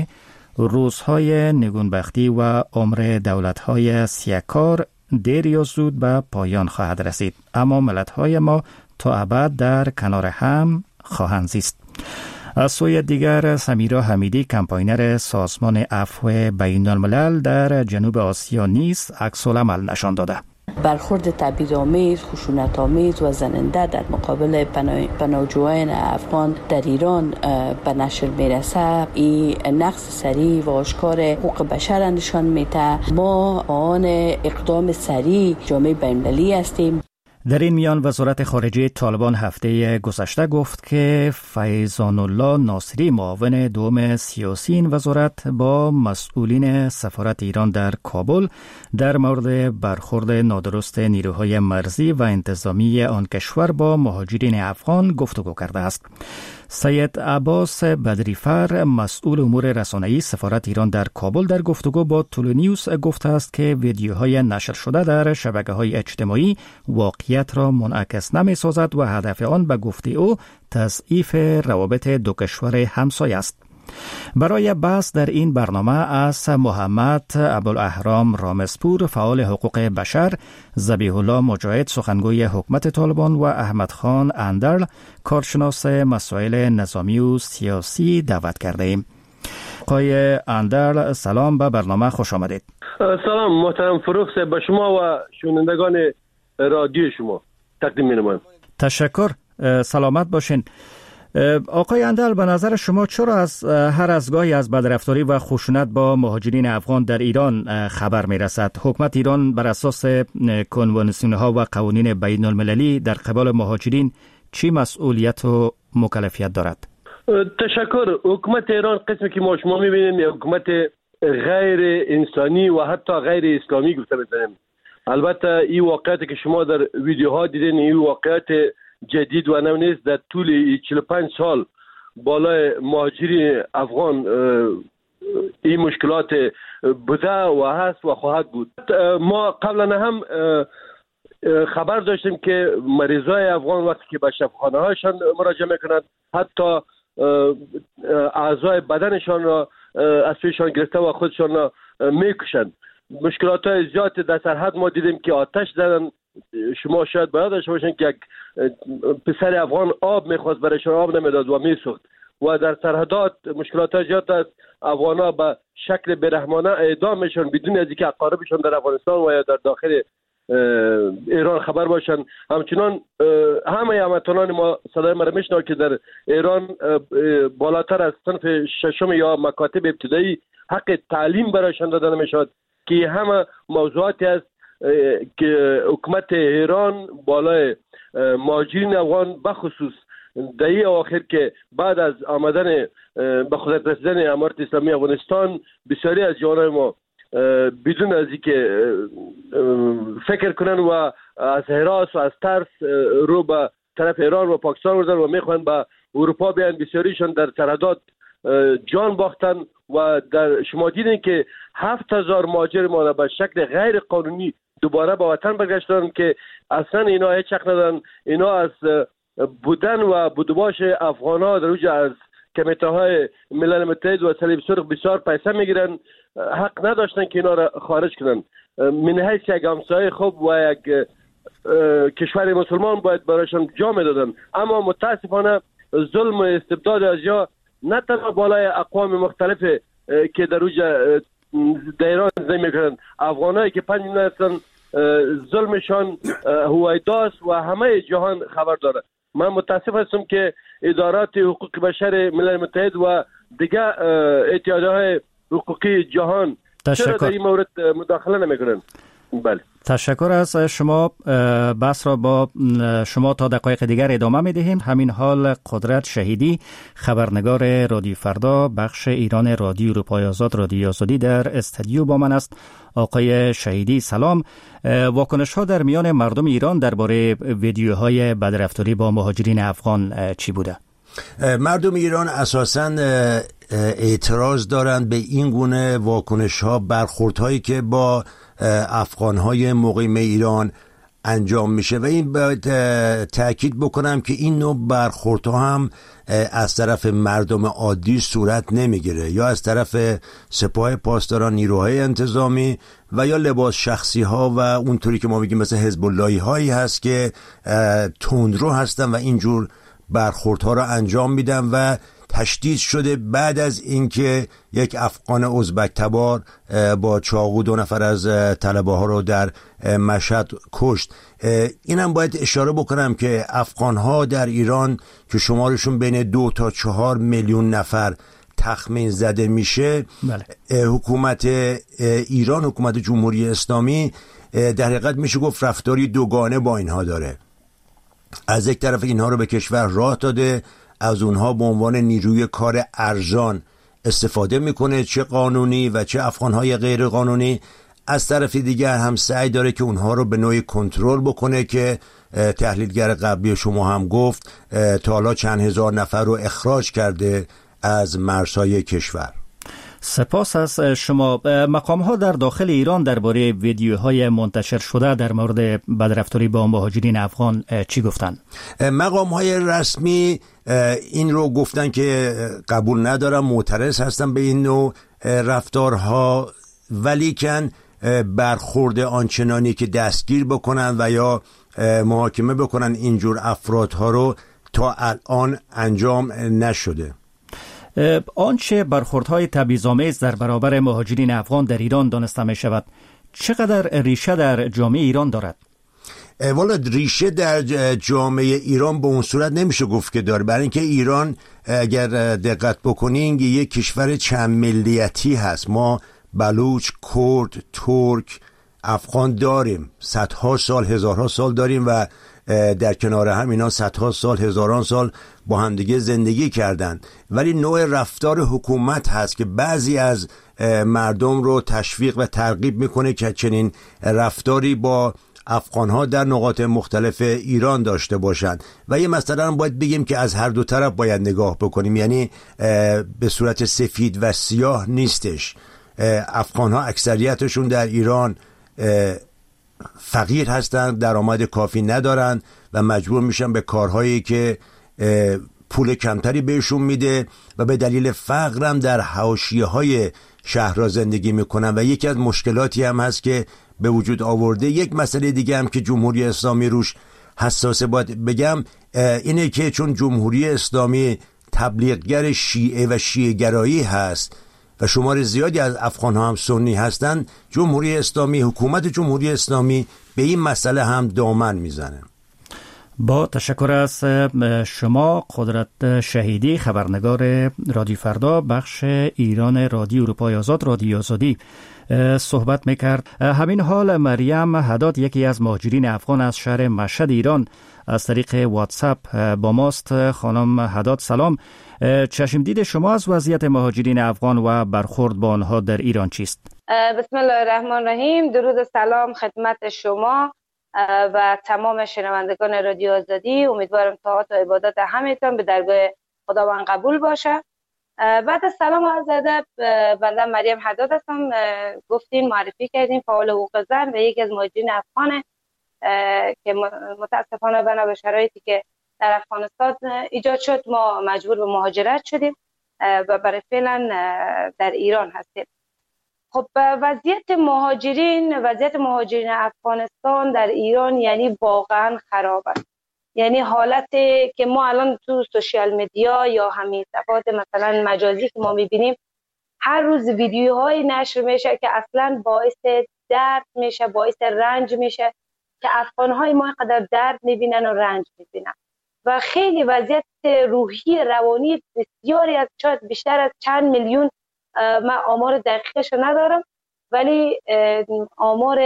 روزهای نگونبختی و عمر دولت‌های سیاکار دیر یا زود به پایان خواهد رسید، اما ملت‌های ما تا ابد در کنار هم خواهند زیست. از سوی دیگر سمیرا حمیدی، کمپاینر سازمان عفو بین الملل در جنوب آسیا نیز عکس‌العمل نشان داده. برخورد تعبیرآمیز، خشونت‌آمیز و زننده در مقابل پناهجویان افغان در ایران به نشر میرسه. این نقض سریع و آشکار حقوق بشر نشان میده. ما آن اقدام سریع جامعه بین‌المللی هستیم. در این میان وزارت خارجه طالبان هفته گذشته گفت که فیضان الله ناصری، معاون دوم سیاسی این وزارت، با مسئولین سفارت ایران در کابل در مورد برخورد نادرست نیروهای مرزی و انتظامی آن کشور با مهاجرین افغان گفتگو کرده است. سید عباس بدریفر مسئول امور رسانه‌ای سفارت ایران در کابل در گفتگو با تولونیوس گفته است که ویدیوهای نشر شده در شبکه‌های اجتماعی واقعیت را منعکس نمی‌سازد و هدف آن به گفته او تضعیف روابط دو کشور همسایه است. برای بحث در این برنامه از محمد ابوالاهرام رامزپور فعال حقوق بشر، ذبیح الله مجاهد سخنگوی حکومت طالبان و احمد خان اندرل کارشناس مسائل نظامی و سیاسی دعوت کرده ایم. آقای اندرل سلام، به برنامه خوش آمدید. سلام محترم فروخ صاحب، به شما و شنوندگان رادیو شما تقدیم می‌نمایم. تشکر، سلامت باشین. آقای اندرل، به نظر شما چرا از هر از گاهی از بدرفتاری و خشونت با مهاجرین افغان در ایران خبر می رسد؟ حکومت ایران بر اساس کنوانسیون ها و قوانین بین المللی در قبال مهاجرین چی مسئولیت و مکلفیت دارد؟ تشکر. حکومت ایران قسمی که ما شما می بینیم حکومت غیر انسانی و حتی غیر اسلامی گفته می‌شود. البته این واقعیتی که شما در ویدیوها دیدین این واقعیت جدید و نو نیست. در طول 45 سال بالای مهاجرین افغان این مشکلات بوده و هست و خواهد بود. ما قبلا هم خبر داشتیم که مریضای افغان وقتی که به شفاخانه هایشان مراجعه میکنند حتی اعضای بدنشان را از پیشان گرفته و خودشان را میکشند. مشکلات های زیاد در سرحد ما دیدیم که آتش زدن. شما شاید باید داشته باشین که یک پسر افغان آب میخواست برایشان آب نمیداد و میسوخت و در سرحدات مشکلات های زیاد است. افغان ها به شکل بیرحمانه اعدام میشن بدون از اینکه اقاربشان در افغانستان و یا در داخل ایران خبر باشن. همچنان همه هموطنان ما صدای ما را میشنوند که در ایران بالاتر از صنف ششم یا مکاتب ابتدایی حق تعلیم برایشان داده نمیشد که همه موضوعاتی است که حکومت ایران بالای مهاجرین افغان بخصوص دهه آخر که بعد از آمدن به قدرت رسیدن امارت اسلامی افغانستان بسیاری از جوانای ما بدون از اینکه فکر کنن و از هراس و از ترس رو به طرف ایران و پاکستان بردن و میخوان به اروپا بیان. بسیاریشان در سرحدات جان باختن و در شما دیدین که 7000 مهاجر ما به شکل غیر قانونی دوباره به وطن برگشتن که اصلا اینا هیچ حق ندارن. اینا از بودن و بودباش افغان ها در اوج از کمیته های ملل متحد و صلیب سرخ بسیار پیسه میگیرن. حق نداشتن که اینا را خارج کنن. من حیث یک همسایه خوب و یک کشور مسلمان باید برایشان جا میدادن. اما متاسفانه ظلم و استبداد از یا نه تنها بالای اقوام مختلف که در اوج در ایران زندگی میکنن، افغانایی که 5 میلیون هستن، ظلمشان هویداست و همه جهان خبر داره. من متاسف هستم که ادارات حقوق بشر ملل متحد و دیگه اتحادیه‌های حقوقی جهان چرا در این مورد مداخله نمیکنن؟ بله. تشکر از شما. بحث را با شما تا دقایق دیگر ادامه می‌دهیم. همین حال قدرت شهیدی خبرنگار رادیو فردا بخش ایران رادیو اروپای آزاد رادیو آزادی در استودیو با من است. آقای شهیدی سلام. واکنش‌ها در میان مردم ایران درباره ویدیوهای بدرفتاری با مهاجرین افغان چی بوده؟ مردم ایران اساساً اعتراض دارند به این گونه واکنش‌ها، برخوردهایی که با افغان‌های مقیم ایران انجام میشه و این باید تأکید بکنم که این نوع برخوردها هم از طرف مردم عادی صورت نمیگیره، یا از طرف سپاه پاسداران، نیروهای انتظامی و یا لباس شخصی ها و اونطوری که ما میگیم مثل حزب اللهی هایی هست که تندرو هستن و اینجور برخوردها را انجام میدن و تشدید شده بعد از اینکه یک افغان ازبک تبار با چاقو 2 نفر از طلبه ها رو در مشهد کشت. اینم باید اشاره بکنم که افغان ها در ایران که شمارشون بین 2 تا 4 میلیون نفر تخمین زده میشه، حکومت ایران، حکومت جمهوری اسلامی در حقیقت میشه گفت رفتاری دوگانه با اینها داره. از یک طرف اینها رو به کشور راه داده، از اونها به عنوان نیروی کار ارزان استفاده میکنه، چه قانونی و چه افغانهای غیر قانونی. از طرف دیگر هم سعی داره که اونها رو به نوعی کنترل بکنه که تحلیلگر قبلی شما هم گفت تا حالا چند هزار نفر رو اخراج کرده از مرزهای کشور. سپاس از شما. مقام ها در داخل ایران درباره ویدیوهای منتشر شده در مورد بدرفتاری با مهاجرین افغان چی گفتن؟ مقام های رسمی این رو گفتن که قبول ندارن، معترض هستن به این نوع رفتارها، ولیکن برخورد آنچنانی که دستگیر بکنن و یا محاکمه بکنن اینجور افرادها رو تا الان انجام نشده. آنچه برخوردهای تبعیض‌آمیز در برابر مهاجرین افغان در ایران دانسته می شود چقدر ریشه در جامعه ایران دارد؟ والا ریشه در جامعه ایران به اون صورت نمیشه گفت که داره، برای اینکه ایران اگر دقت بکنین یک کشور چند ملیتی هست. ما بلوچ، کرد، ترک، افغان داریم، صدها سال، هزارها سال داریم و در کنار هم اینا صدها سال، هزاران سال با همدیگه زندگی کردن. ولی نوع رفتار حکومت هست که بعضی از مردم رو تشویق و ترغیب میکنه که چنین رفتاری با افغانها در نقاط مختلف ایران داشته باشند. و یه مثلا باید بگیم که از هر دو طرف باید نگاه بکنیم، یعنی به صورت سفید و سیاه نیستش. افغانها اکثریتشون در ایران فقیر هستن، درآمد کافی ندارن و مجبور میشن به کارهایی که پول کمتری بهشون میده و به دلیل فقرم در حاشیه‌های شهرها زندگی میکنن و یکی از مشکلاتی هم هست که به وجود آورده. یک مسئله دیگه هم که جمهوری اسلامی روش حساسه باید بگم اینه که چون جمهوری اسلامی تبلیغگر شیعه و شیعه گرایی هست و شمار زیادی از افغان ها هم سنی هستند، جمهوری اسلامی، حکومت جمهوری اسلامی به این مسئله هم دامن میزنه. با تشکر از شما قدرت شهیدی، خبرنگار رادیو فردا بخش ایران رادیو اروپای آزاد، رادیو آزادی صحبت میکرد. همین حال مریم حداد، یکی از مهاجرین افغان از شهر مشهد ایران، از طریق واتساپ با ماست. خانم حداد سلام، چشم دید شما از وضعیت مهاجرین افغان و برخورد با آنها در ایران چیست؟ بسم الله الرحمن الرحیم. درود و سلام خدمت شما و تمام شنوندگان رادیو آزادی. امیدوارم طاعات و عبادات همه‌تان به درگاه خداوند قبول باشه. بعد از سلام و عرض ادب، بنده مریم حداد هستم. گفتین معرفی کردین فعال حقوق زن و یکی از مهاجرین افغانه که متاسفانه بنا به شرایطی که در افغانستان ایجاد شد ما مجبور به مهاجرت شدیم و برای فعلا در ایران هستیم. خب وضعیت مهاجرین افغانستان در ایران یعنی واقعا خراب است. یعنی حالتی که ما الان تو سوشیال مدیا یا همین صفحات مثلا مجازی که ما میبینیم، هر روز ویدیوهای نشر میشه که اصلا باعث درد میشه، باعث رنج میشه که افغانهای ما اینقدر درد میبینن و رنج میبینن و خیلی وضعیت روحی روانی بسیاری از، شاید بیشتر از چند میلیون، من آمار دقیقش ندارم ولی آمار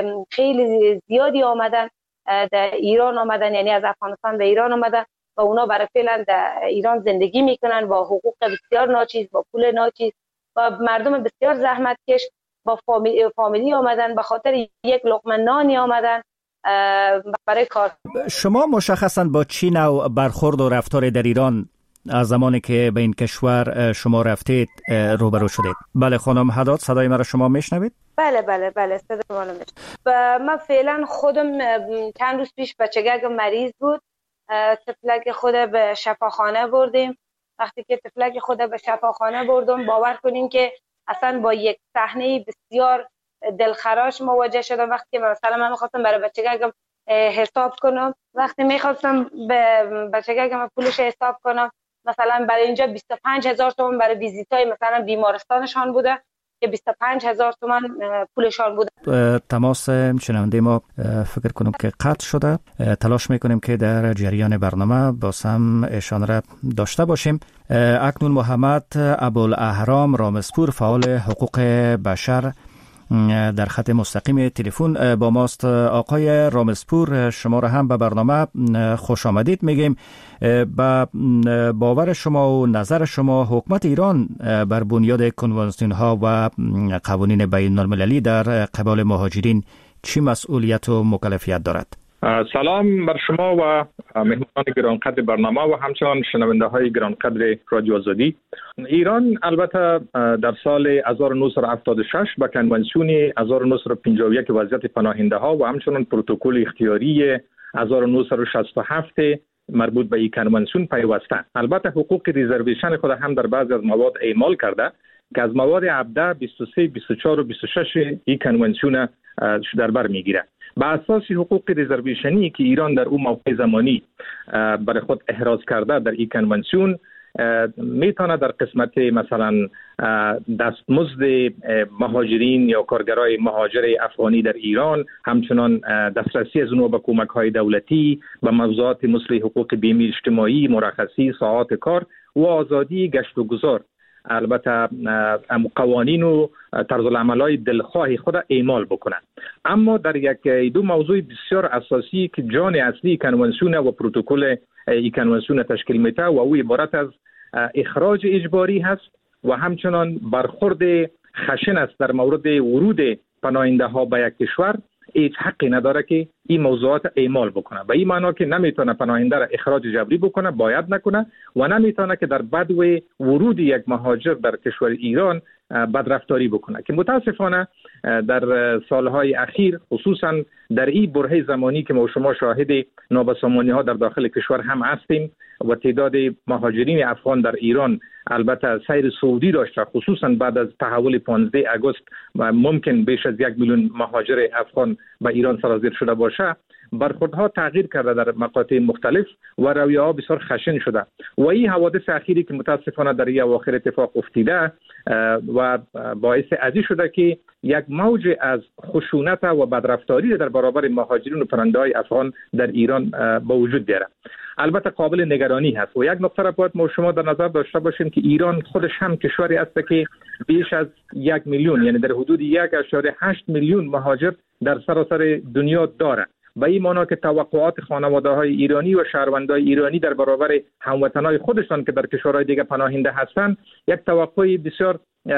خیلی زیادی آمدن در ایران آمدن، یعنی از افغانستان به ایران آمدن و اونا برای فعلا در ایران زندگی میکنن با حقوق بسیار ناچیز، با پول ناچیز و مردم بسیار زحمت کش، با فامیلی آمدن، به خاطر یک لقمه نانی آمدن برای کار. شما مشخصا با چی نوع برخورد و رفتار در ایران از زمانی که به این کشور شما رفتید روبرو شدید؟ بله خانم حداد، صدای مرا شما میشنوید؟ بله صدای منو میشنوید. و من فعلا خودم چند روز پیش بچگم مریض بود، تفلک خود به شفاخانه بردیم. وقتی که تفلک خود به شفاخانه بردم، باور کنین که اصلا با یک صحنه بسیار دلخراش مواجه شدم. وقتی که مثلا من می‌خواستم برای بچگم حساب کنم، وقتی می‌خواستم به بچگم پولش حساب کنم، مثلا برای اینجا 25,000 تومان برای ویزیتای مثلا بیمارستانشان بوده که 25,000 تومان پولشان بوده. تماس شنونده ما فکر کنم که قطع شده. تلاش میکنیم که در جریان برنامه باز هم ایشان را داشته باشیم. اکنون محمد ابوالاهرام رامزپور، فعال حقوق بشر، در خط مستقیم تلفن با ماست. آقای رامزپور، شما را هم به برنامه خوش آمدید میگیم. با باور شما و نظر شما حکومت ایران بر بنیاد کنوانسیون ها و قوانین بین المللی در قبال مهاجرین چی مسئولیت و مکلفیت دارد؟ سلام بر شما و مهمانان گرانقدر برنامه و همچنان شنونده های گرانقدر رادیو آزادی. ایران البته در سال 1976 با کنوانسیون 1951 وضعیت پناهنده ها و همچنان پروتکل اختیاری 1967 مربوط به این کنوانسیون پیوسته. البته حقوق ریزرویشن خود هم در بعضی از مواد اعمال کرده که از مواد 17 23 24 و 26 این کنوانسیون در بر میگیره. با اساس حقوق ریزرویشنی که ایران در اون موقع زمانی برای خود احراز کرده در این کنوانسیون میتونه در قسمت مثلا دستمزد مهاجرین یا کارگرای مهاجر افغانی در ایران، همچنان دسترسی از اونها به کمک های دولتی، به موضوعات مثل حقوق بیمه اجتماعی، مرخصی، ساعات کار و آزادی گشت و گذار، البته قوانین و طرز العمل‌های دلخواه خود اعمال بکنند. اما در یک دو موضوع بسیار اساسی که جان اصلی کنوانسیون و پروتکل این کنوانسیون تشکیل میده و او عبارت از اخراج اجباری هست و همچنان برخورد خشن است در مورد ورود پناهنده ها به یک کشور، هیچ حقی نداره که این موضوعات اعمال بکنه. به این معنا که نمیتونه پناهنده را اخراج جبری بکنه، باید نکنه، و نمیتونه که در بدو ورود یک مهاجر در کشور ایران بدرفتاری بکنه، که متاسفانه در سالهای اخیر خصوصا در این برهه زمانی که ما شما شاهد نابسامانی ها در داخل کشور هم هستیم و تعداد مهاجرین افغان در ایران البته سیر صعودی داشته، خصوصا بعد از تحول 15 آگوست ممکن بیش از 1 میلیون مهاجر افغان به ایران سرازیر شده باشه. برخوردها تغییر کرده در مقاطع مختلف و رویه‌ها بسیار خشن شده و این حوادث اخیری که متاسفانه در این اواخر اتفاق افتیده و باعث ازی شده که یک موج از خشونت و بدرفتاری در برابر مهاجرین و پرنده‌های افغان در ایران به وجود بیاره. البته قابل نگرانی هست و یک نکته را باید ما شما در نظر داشته باشیم که ایران خودش هم کشوری است که بیش از 1 میلیون، یعنی در حدود 1.8 میلیون مهاجر در سراسر دنیا داره. به این معنا که توقعات خانواده‌های ایرانی و شهروندان ایرانی در برابر هموطنان خودشان که در کشورهای دیگه پناهنده هستند یک توقعی بسیار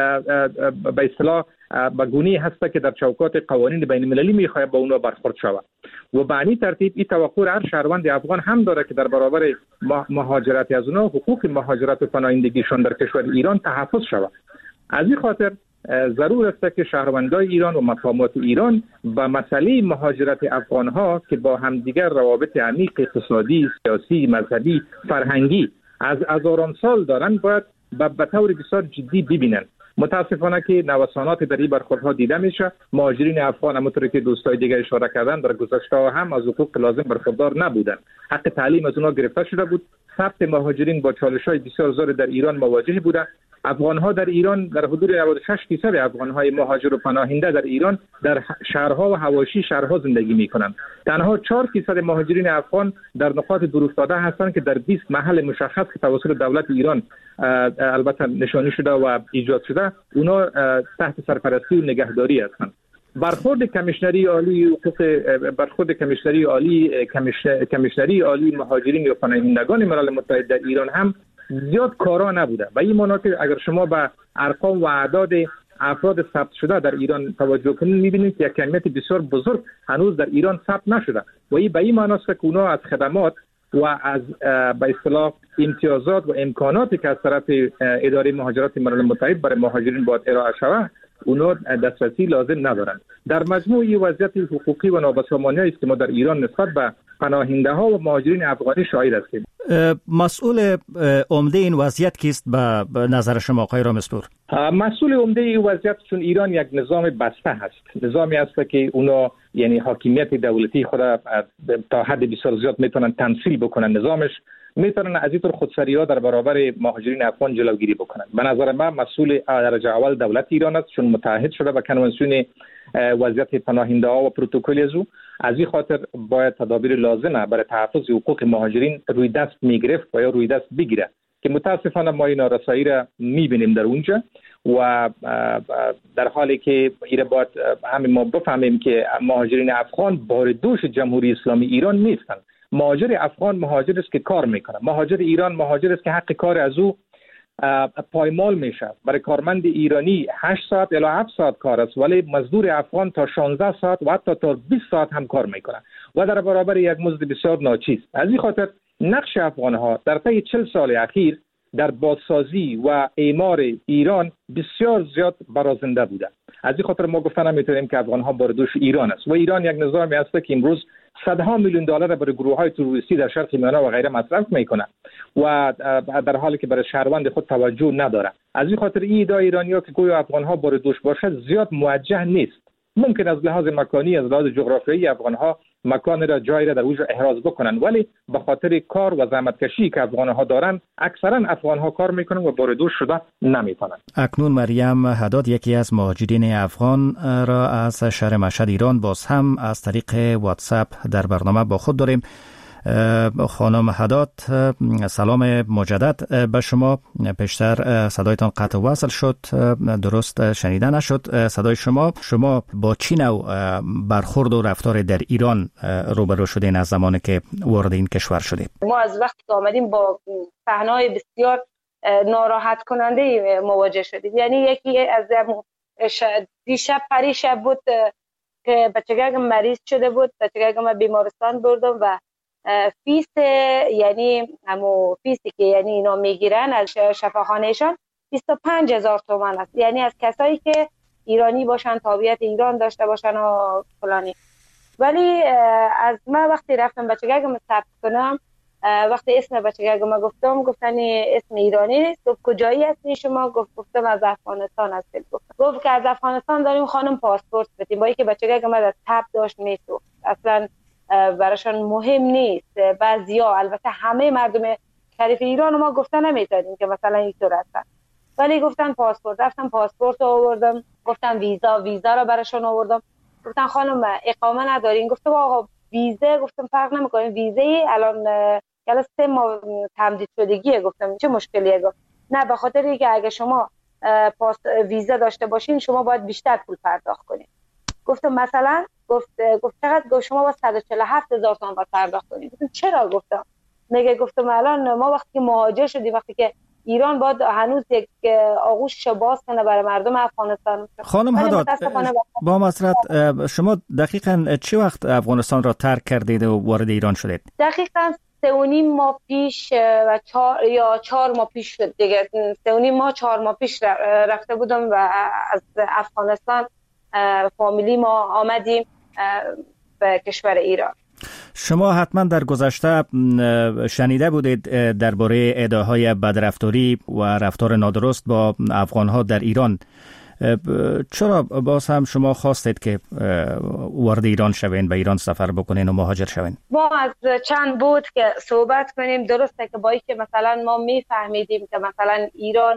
به اصطلاح به گونه‌ای هست که در چوکات قوانین بین‌المللی می‌خواهد با اونها برخورد شود و به این ترتیب این توقع هر شهروند افغان هم داره که در برابر مهاجرت از اونها حقوق مهاجرت و پناهندگیشان در کشور ایران تحفظ شود. از این خاطر ضرور است که شهروندان ایران و مقامات ایران با مسئله مهاجرت افغان‌ها که با همدیگر روابط عمیق اقتصادی، سیاسی، مذهبی، فرهنگی از هزاران سال دارند باید به طور بسیار جدی ببینند. متاسفانه که نوسانات در این برخوردها دیده میشه. مهاجرین افغان همونطور که دوستای دیگه اشاره کردن در گذشته هم از حقوق لازم برخوردار نبودند. حق تعلیم از اونها گرفته شده بود. ثبت مهاجرین با چالش‌های بسیار زیاد در ایران مواجه بوده. افغان‌ها در ایران در حدود 96% افغان‌های مهاجر و پناهنده در ایران در شهرها و حواشی شهرها زندگی می‌کنند. تنها 4% مهاجرین افغان در نقاط دورافتاده هستند که در 20 محل مشخص که توسط دولت ایران البته نشانی شده و ایجاد شده، اونا تحت سرپرستی و نگهداری هستند. برخورد کمیشنری عالی مهاجرین و پناهندگان ملل متحد در ایران هم زیاد کارا نبوده. و این معنی که اگر شما به ارقام و اعداد افراد ثبت شده در ایران توجه کنید می‌بینید که یک کمیت بسیار بزرگ هنوز در ایران ثبت نشده و این به این معنی است که اونا از خدمات و از به اصطلاح امتیازات و امکاناتی که از طرف اداره مهاجرت ملل متحد برای مهاجرین باید ارائه شود اونا دسترسی لازم ندارند. در مجموع این وضعیت حقوقی و نابسامانی است که ما در ایران نسبت به پناهنده ها و مهاجرین افغانی شاهد هستیم. مسئول عمده این وضعیت کیست به نظر شما آقای رامسپور؟ مسئول عمده این وضعیت چون ایران یک نظام بسته هست، نظامی است که اونا یعنی حاکمیت دولتی خود تا حد بسیار زیاد میتونن تمثیل بکنن، نظامش میتونن از اینطور خودسری‌ها در برابر مهاجرین افغان جلوگیری بکنن. به نظر من مسئول درجه اول دولت ایران است چون متحد شده با کنوانسیون وضعیت پناهنده ها و پروتکل از این خاطر باید تدابیر لازمه برای تحفظ حقوق مهاجرین روی دست میگرفت و یا روی دست بگیره که متاسفانه ما این نارسایی را میبینیم در اونجا و در حالی که ایره باید همین ما بفهمیم که مهاجرین افغان بار دوش جمهوری اسلامی ایران نیستند. مهاجر افغان مهاجر است که کار میکنه. مهاجر ایران مهاجر است که حق کار از او پایمال میشه. برای کارمند ایرانی 8 ساعت الی 7 ساعت کار است، ولی مزدور افغان تا 16 ساعت و حتی تا 20 ساعت هم کار میکنه و در برابر یک مزد بسیار ناچیز. از این خاطر نقش افغانها در طی 40 سال اخیر در بازسازی و اعمار ایران بسیار زیاد برازنده بوده. از این خاطر ما گفتن نمیتونیم که افغانها بار دوش ایران است و ایران یک نظامی است که امروز صدها میلیون دلار برای گروه‌های تروریستی در شرق میانه و غیره مصرف میکنه و در حالی که برای شهروند خود توجه نداره. از این خاطر این ادعای ایرانی‌ها که گویا افغانها بار دوش باشد زیاد موجه نیست. ممکن از لحاظ مکانی، از لحاظ جغرافیایی افغانها مکان را جای را در اوج احراز بکنن، ولی به خاطر کار و زحمتکشی که افغانها دارن اکثرا افغانها کار میکنن و بار دوش شده نمیتونن. اکنون مریم حداد یکی از مهاجرین افغان را از شهر مشهد ایران باز هم از طریق واتساپ در برنامه با خود داریم. خانم حداد سلام مجدد به شما. پیشتر صدایتان قطع وصل شد، درست شنیده نشد صدای شما با چی نوع برخورد و رفتار در ایران روبرو شدین از زمانی که وارد این کشور شدید؟ ما از وقتی که آمدیم با صحنه‌های بسیار ناراحت کننده مواجه شدیم. یعنی یکی از دیشب پریشب بود که بچگم مریض شده بود، بچگم بیمارستان بردم و فیس یعنی همو فیسی که یعنی اینا میگیرن از شفاخانهشان 25,000 تومان است. یعنی از کسایی که ایرانی باشن، تابعیت ایران داشته باشن و فلانی. ولی از من وقتی رفتم بچگم ثبت کنم، وقتی اسم بچگم گفتم گفتن اسم ایرانی نیست. گفت کجایی هستی شما؟ گفتم از افغانستان هستم. گفت که از افغانستان داریم خانم پاسپورت بدیم. با اینکه بچگم از تب داشت میسوخت، اصلا براشون مهم نیست. بعضیا البته همه مردم شریف ایران ما گفتن نمیذاریم که مثلا اینطور هستن، ولی گفتن پاسپورت. رفتم پاسپورت آوردم، گفتم ویزا رو براشون آوردم. گفتن خانم اقامه ندارین؟ گفتم آقا ویزه، گفتم فرق نمیکنه ویزه الان کلا 3 ماه تمدید شدگیه. گفتم چه مشکلیه؟ گفت نه به خاطر اینکه اگه شما ویزا داشته باشین شما باید بیشتر پول پرداخت کنین. گفتم مثلا؟ گفت چقدر؟ گفت شما باید 147,000 تومان باید پرداخت کنید. گفتم چرا؟ گفتم الان ما وقتی که مهاجر شدیم، وقتی که ایران باید هنوز یک آغوش باز کنه برای مردم افغانستان. خانم حداد با معذرت شما دقیقاً چه وقت افغانستان را ترک کردید و وارد ایران شدید؟ دقیقاً 3.5 ماه پیش و 4 ماه پیش شد دیگه. 3.5 ماه 4 ماه پیش رفته بودم و از افغانستان فامیلی ما آمدیم به کشور ایران. شما حتما در گذشته شنیده بودید درباره ادعاهای بدرفتاری و رفتار نادرست با افغانها در ایران. چرا باز هم شما خواستید که وارد ایران شوین، به ایران سفر بکنین و مهاجر شوین؟ ما از چند بود که صحبت کنیم. درسته که با اینکه مثلا ما میفهمیدیم که مثلا ایران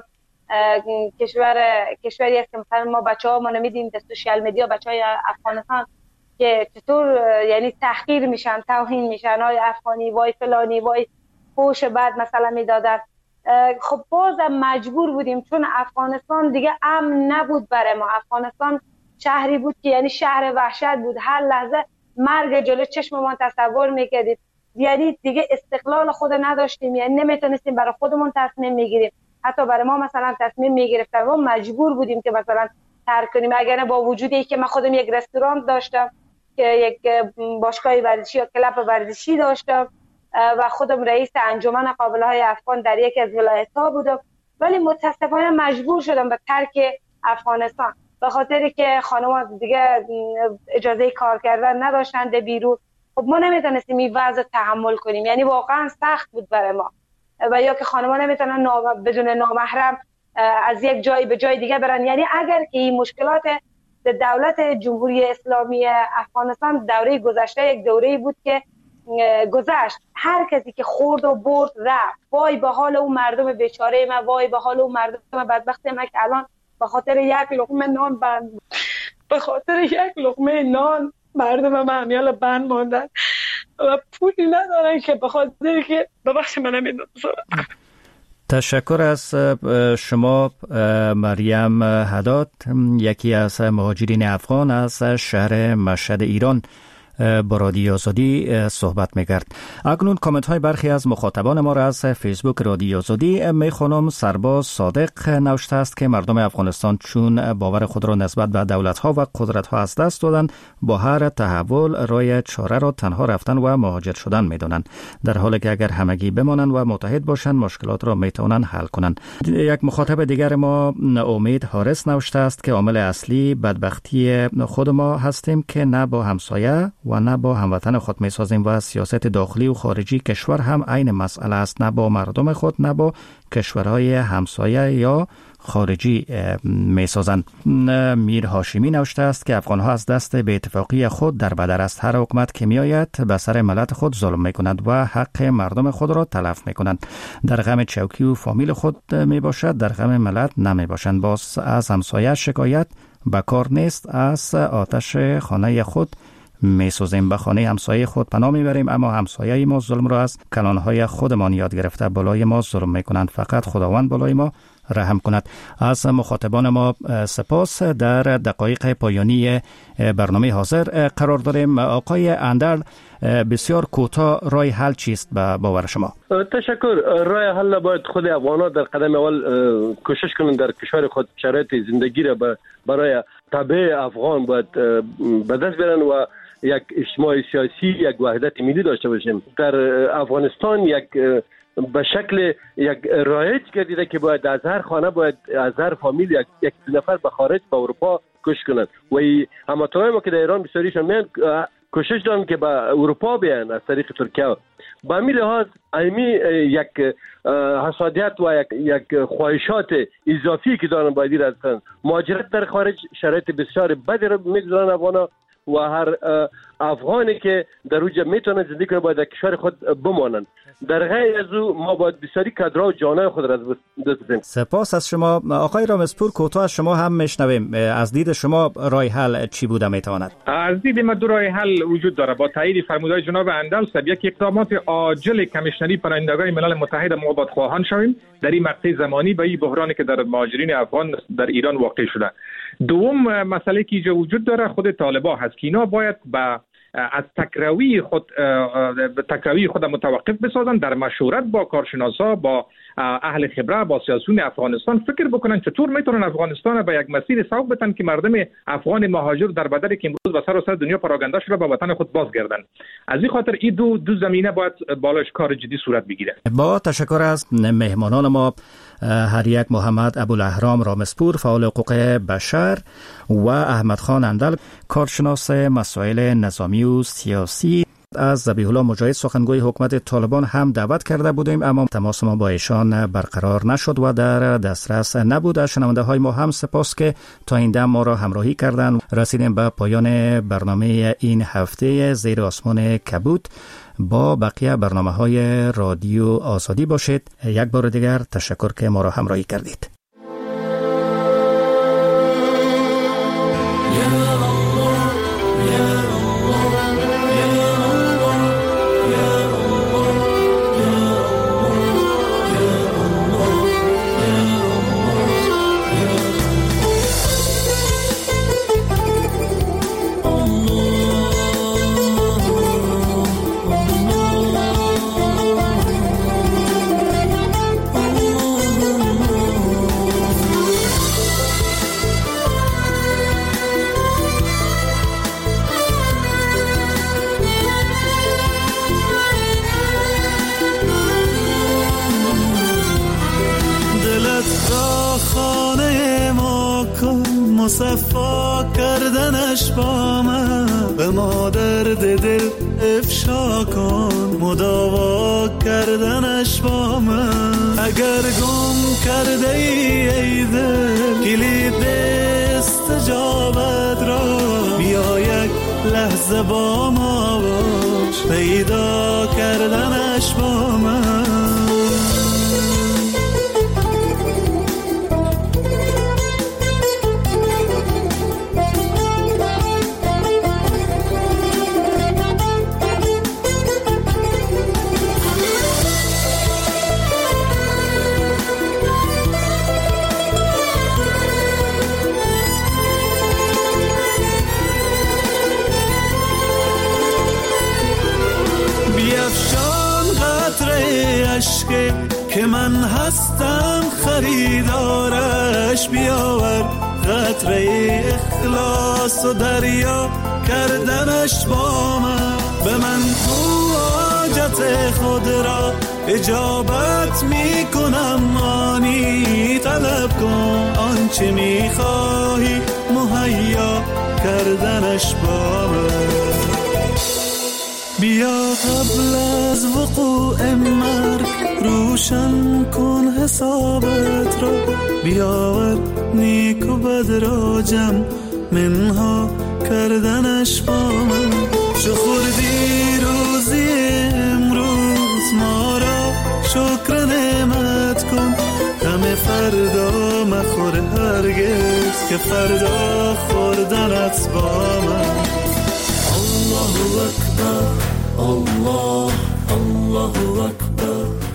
کشوری است که مثلا ما بچه‌ها ما نمیدیم در سوشال مدیا بچهای افغانستان که چطور یعنی تحقیر میشن، توهین میشن، های افغانی وای فلانی وای فوش بعد مثلا میدادن. خب بازم مجبور بودیم چون افغانستان دیگه امن نبود برای ما. افغانستان شهری بود که یعنی شهر وحشت بود. هر لحظه مرگ جلو چشم ما تصور میکردید. یعنی دیگه استقلال خود نداشتیم، یعنی نمیتونستیم برای خودمون تصمیم میگیریم. حتی برای ما مثلا تصمیم میگرفتن ما مجبور بودیم که مثلا ترک کنیم. اگر با وجودی که من خودم یک رستوران داشتم که یک باشگاه ورزشی یا کلاب ورزشی داشتم و خودم رئیس انجمن قابله‌های افغان در یکی از ولایت‌ها بودم، ولی متاسفانه مجبور شدم به ترک افغانستان به خاطر که خانم‌ها دیگه اجازه کار کردن نداشتند بیرون. خب ما نمیتونستیم این وضع تحمل کنیم، یعنی واقعا سخت بود برای ما. و یا که خانم‌ها نمیتونن بدون نامحرم از یک جای به جای دیگه برن. یعنی اگر که این مشکلات دولت جمهوری اسلامی افغانستان دوره گذشته یک دوره‌ای بود که گذشت، هر کسی که خورد و برد رفت. وای به حال اون مردم بیچاره ما، وای به حال اون مردم بدبخت ما که الان به خاطر یک لقمه نان مردم ما همیال بند ماندن و پولی ندارن که به خاطر که ببخش من نمیدونم. تشکر از شما مریم حداد، یکی از مهاجرین افغان از شهر مشهد ایران. با رادیو آزادی صحبت می‌کرد. اکنون کامنت های برخی از مخاطبان ما را از فیسبوک رادیو آزادی می‌خوانم. سرباز صادق نوشته است که مردم افغانستان چون باور خود را نسبت به دولت‌ها و قدرت‌ها از دست دادند، با هر تحول رای چاره را تنها رفتن و مهاجر شدن می‌دانند، در حالی که اگر همگی بمانند و متحد باشند مشکلات را می‌توانند حل کنند. یک مخاطب دیگر ما امید حارس نوشته است که عامل اصلی بدبختی خود ما هستیم که نه با همسایه و نه با هموطن خود می‌سازیم و سیاست داخلی و خارجی کشور هم عین مسئله است، نه با مردم خود نه با کشورهای همسایه یا خارجی می‌سازند. میر هاشمی نوشته است که افغان‌ها از دست بی‌اتفاقی خود در بدر است. هر حکومت که میآید به سر ملت خود ظلم می‌کند و حق مردم خود را تلف می‌کند. در غم چوکی و فامیل خود میباشد، در غم ملت نمیباشند. باز از همسایه شکایت به کار نیست، از آتش خانه خود میسوزیم، به خانه همسایه خود پناه میبریم، اما همسایه ما ظلم را از کلانهای خودمان یاد گرفته، بالای ما ظلم میکنند. فقط خداوند بالای ما رحم کند. از مخاطبان ما سپاس. در دقایق پایانی برنامه حاضر قرار داریم. آقای اندل، بسیار کوتاه رای حل چیست به باور شما؟ تشکر. رای حل باید خود افغان‌ها در قدم اول کوشش کنند در کشور خود شرایط زندگی را برای طبع افغان باید به دست بیارن و یک اجتماع سیاسی، یک وحدت ملی داشته باشیم. در افغانستان یک به شکل یک رایج گردیده که باید از هر خانه، باید از هر فامیل یک نفر به خارج به اروپا کوشش کنند و هموطنان ما که در ایران بسیاریشان میان کوشش دارن که به اروپا بیان از طریق ترکیه. به همین لحاظ یک حسادیت و یک خواهشات اضافی که دارن باید هستند. مهاجرت در خارج شرایط بسیار بدی را میگذارن افغانا و هر افغانی که در اوجه میتونن زندگی کنه باید در کشور خود بمانند. در غیر از او ما باید بسیاری کادرها و جانای خود را دست بدیم. سپاس از شما. آقای رامسپور، کوتاه از شما هم میشنویم. از دید شما رای حل چی بوده میتواند؟ از دید ما دو رای حل وجود داره. با تایید فرمودهای جناب اندلس، یک اقدامات عاجل کمیشنری پناهندگان ملل متحد ما باید خواهان شویم در این مقطع زمانی به این بحرانی که در مهاجرین افغان در ایران واقع شده. دوم مسئله که اینجا وجود داره خود طالبان هست که اینا باید از تکروی خود متوقف بسازن، در مشورت با کارشناسا، با اهل خبره، با سیاسیون افغانستان فکر بکنن چطور میتونن افغانستان به یک مسیر سوق بدن که مردم افغان مهاجر در بدری که امروز به سر دنیا پراگنده شده به وطن خود بازگردن. از این خاطر این دو زمینه باید بالاش کار جدی صورت بگیره. با تشکر از مهمانان ما، هر یک محمد ابوالاهرام رامسپور فعال حقوق بشر و احمد خان اندل کارشناس مسائل نظامی و سیاسی. از ذبیح الله مجاهد سخنگوی حکومت طالبان هم دعوت کرده بودیم اما تماس ما با ایشان برقرار نشد و در دسترس نبود. شنونده های ما هم سپاس که تا این دم ما را همراهی کردند. رسیدیم به پایان برنامه این هفته زیر آسمان کبود. با بقیه برنامه‌های رادیو آزادی باشید. یک بار دیگر تشکر که ما را همراهی کردید. مصفا کردنش با من به ما درد دل افشا کن، مداوا کردنش با من. اگر گم کرده ای دل کلید استجابت را، بیا یک لحظه با ما باش، پیدا کردنش با من. هستم خریدارش، بیاور قطره اخلاص و دریا کردنش با من. به من تو حاجت خود را اجابت می کنم، مانی طلب کن آنچه می خواهی مهیا کردنش با من. بیا قبل از وقوع مرگ روشن کن حسابت را، بیاور نیک و بد را جمع منها کردنش با من. چو خوردی روزی امروز ما را شکر نعمت کن، غم فردا مخور هرگز که فردا خوردنت با من. الله اکبر، الله الله اکبر.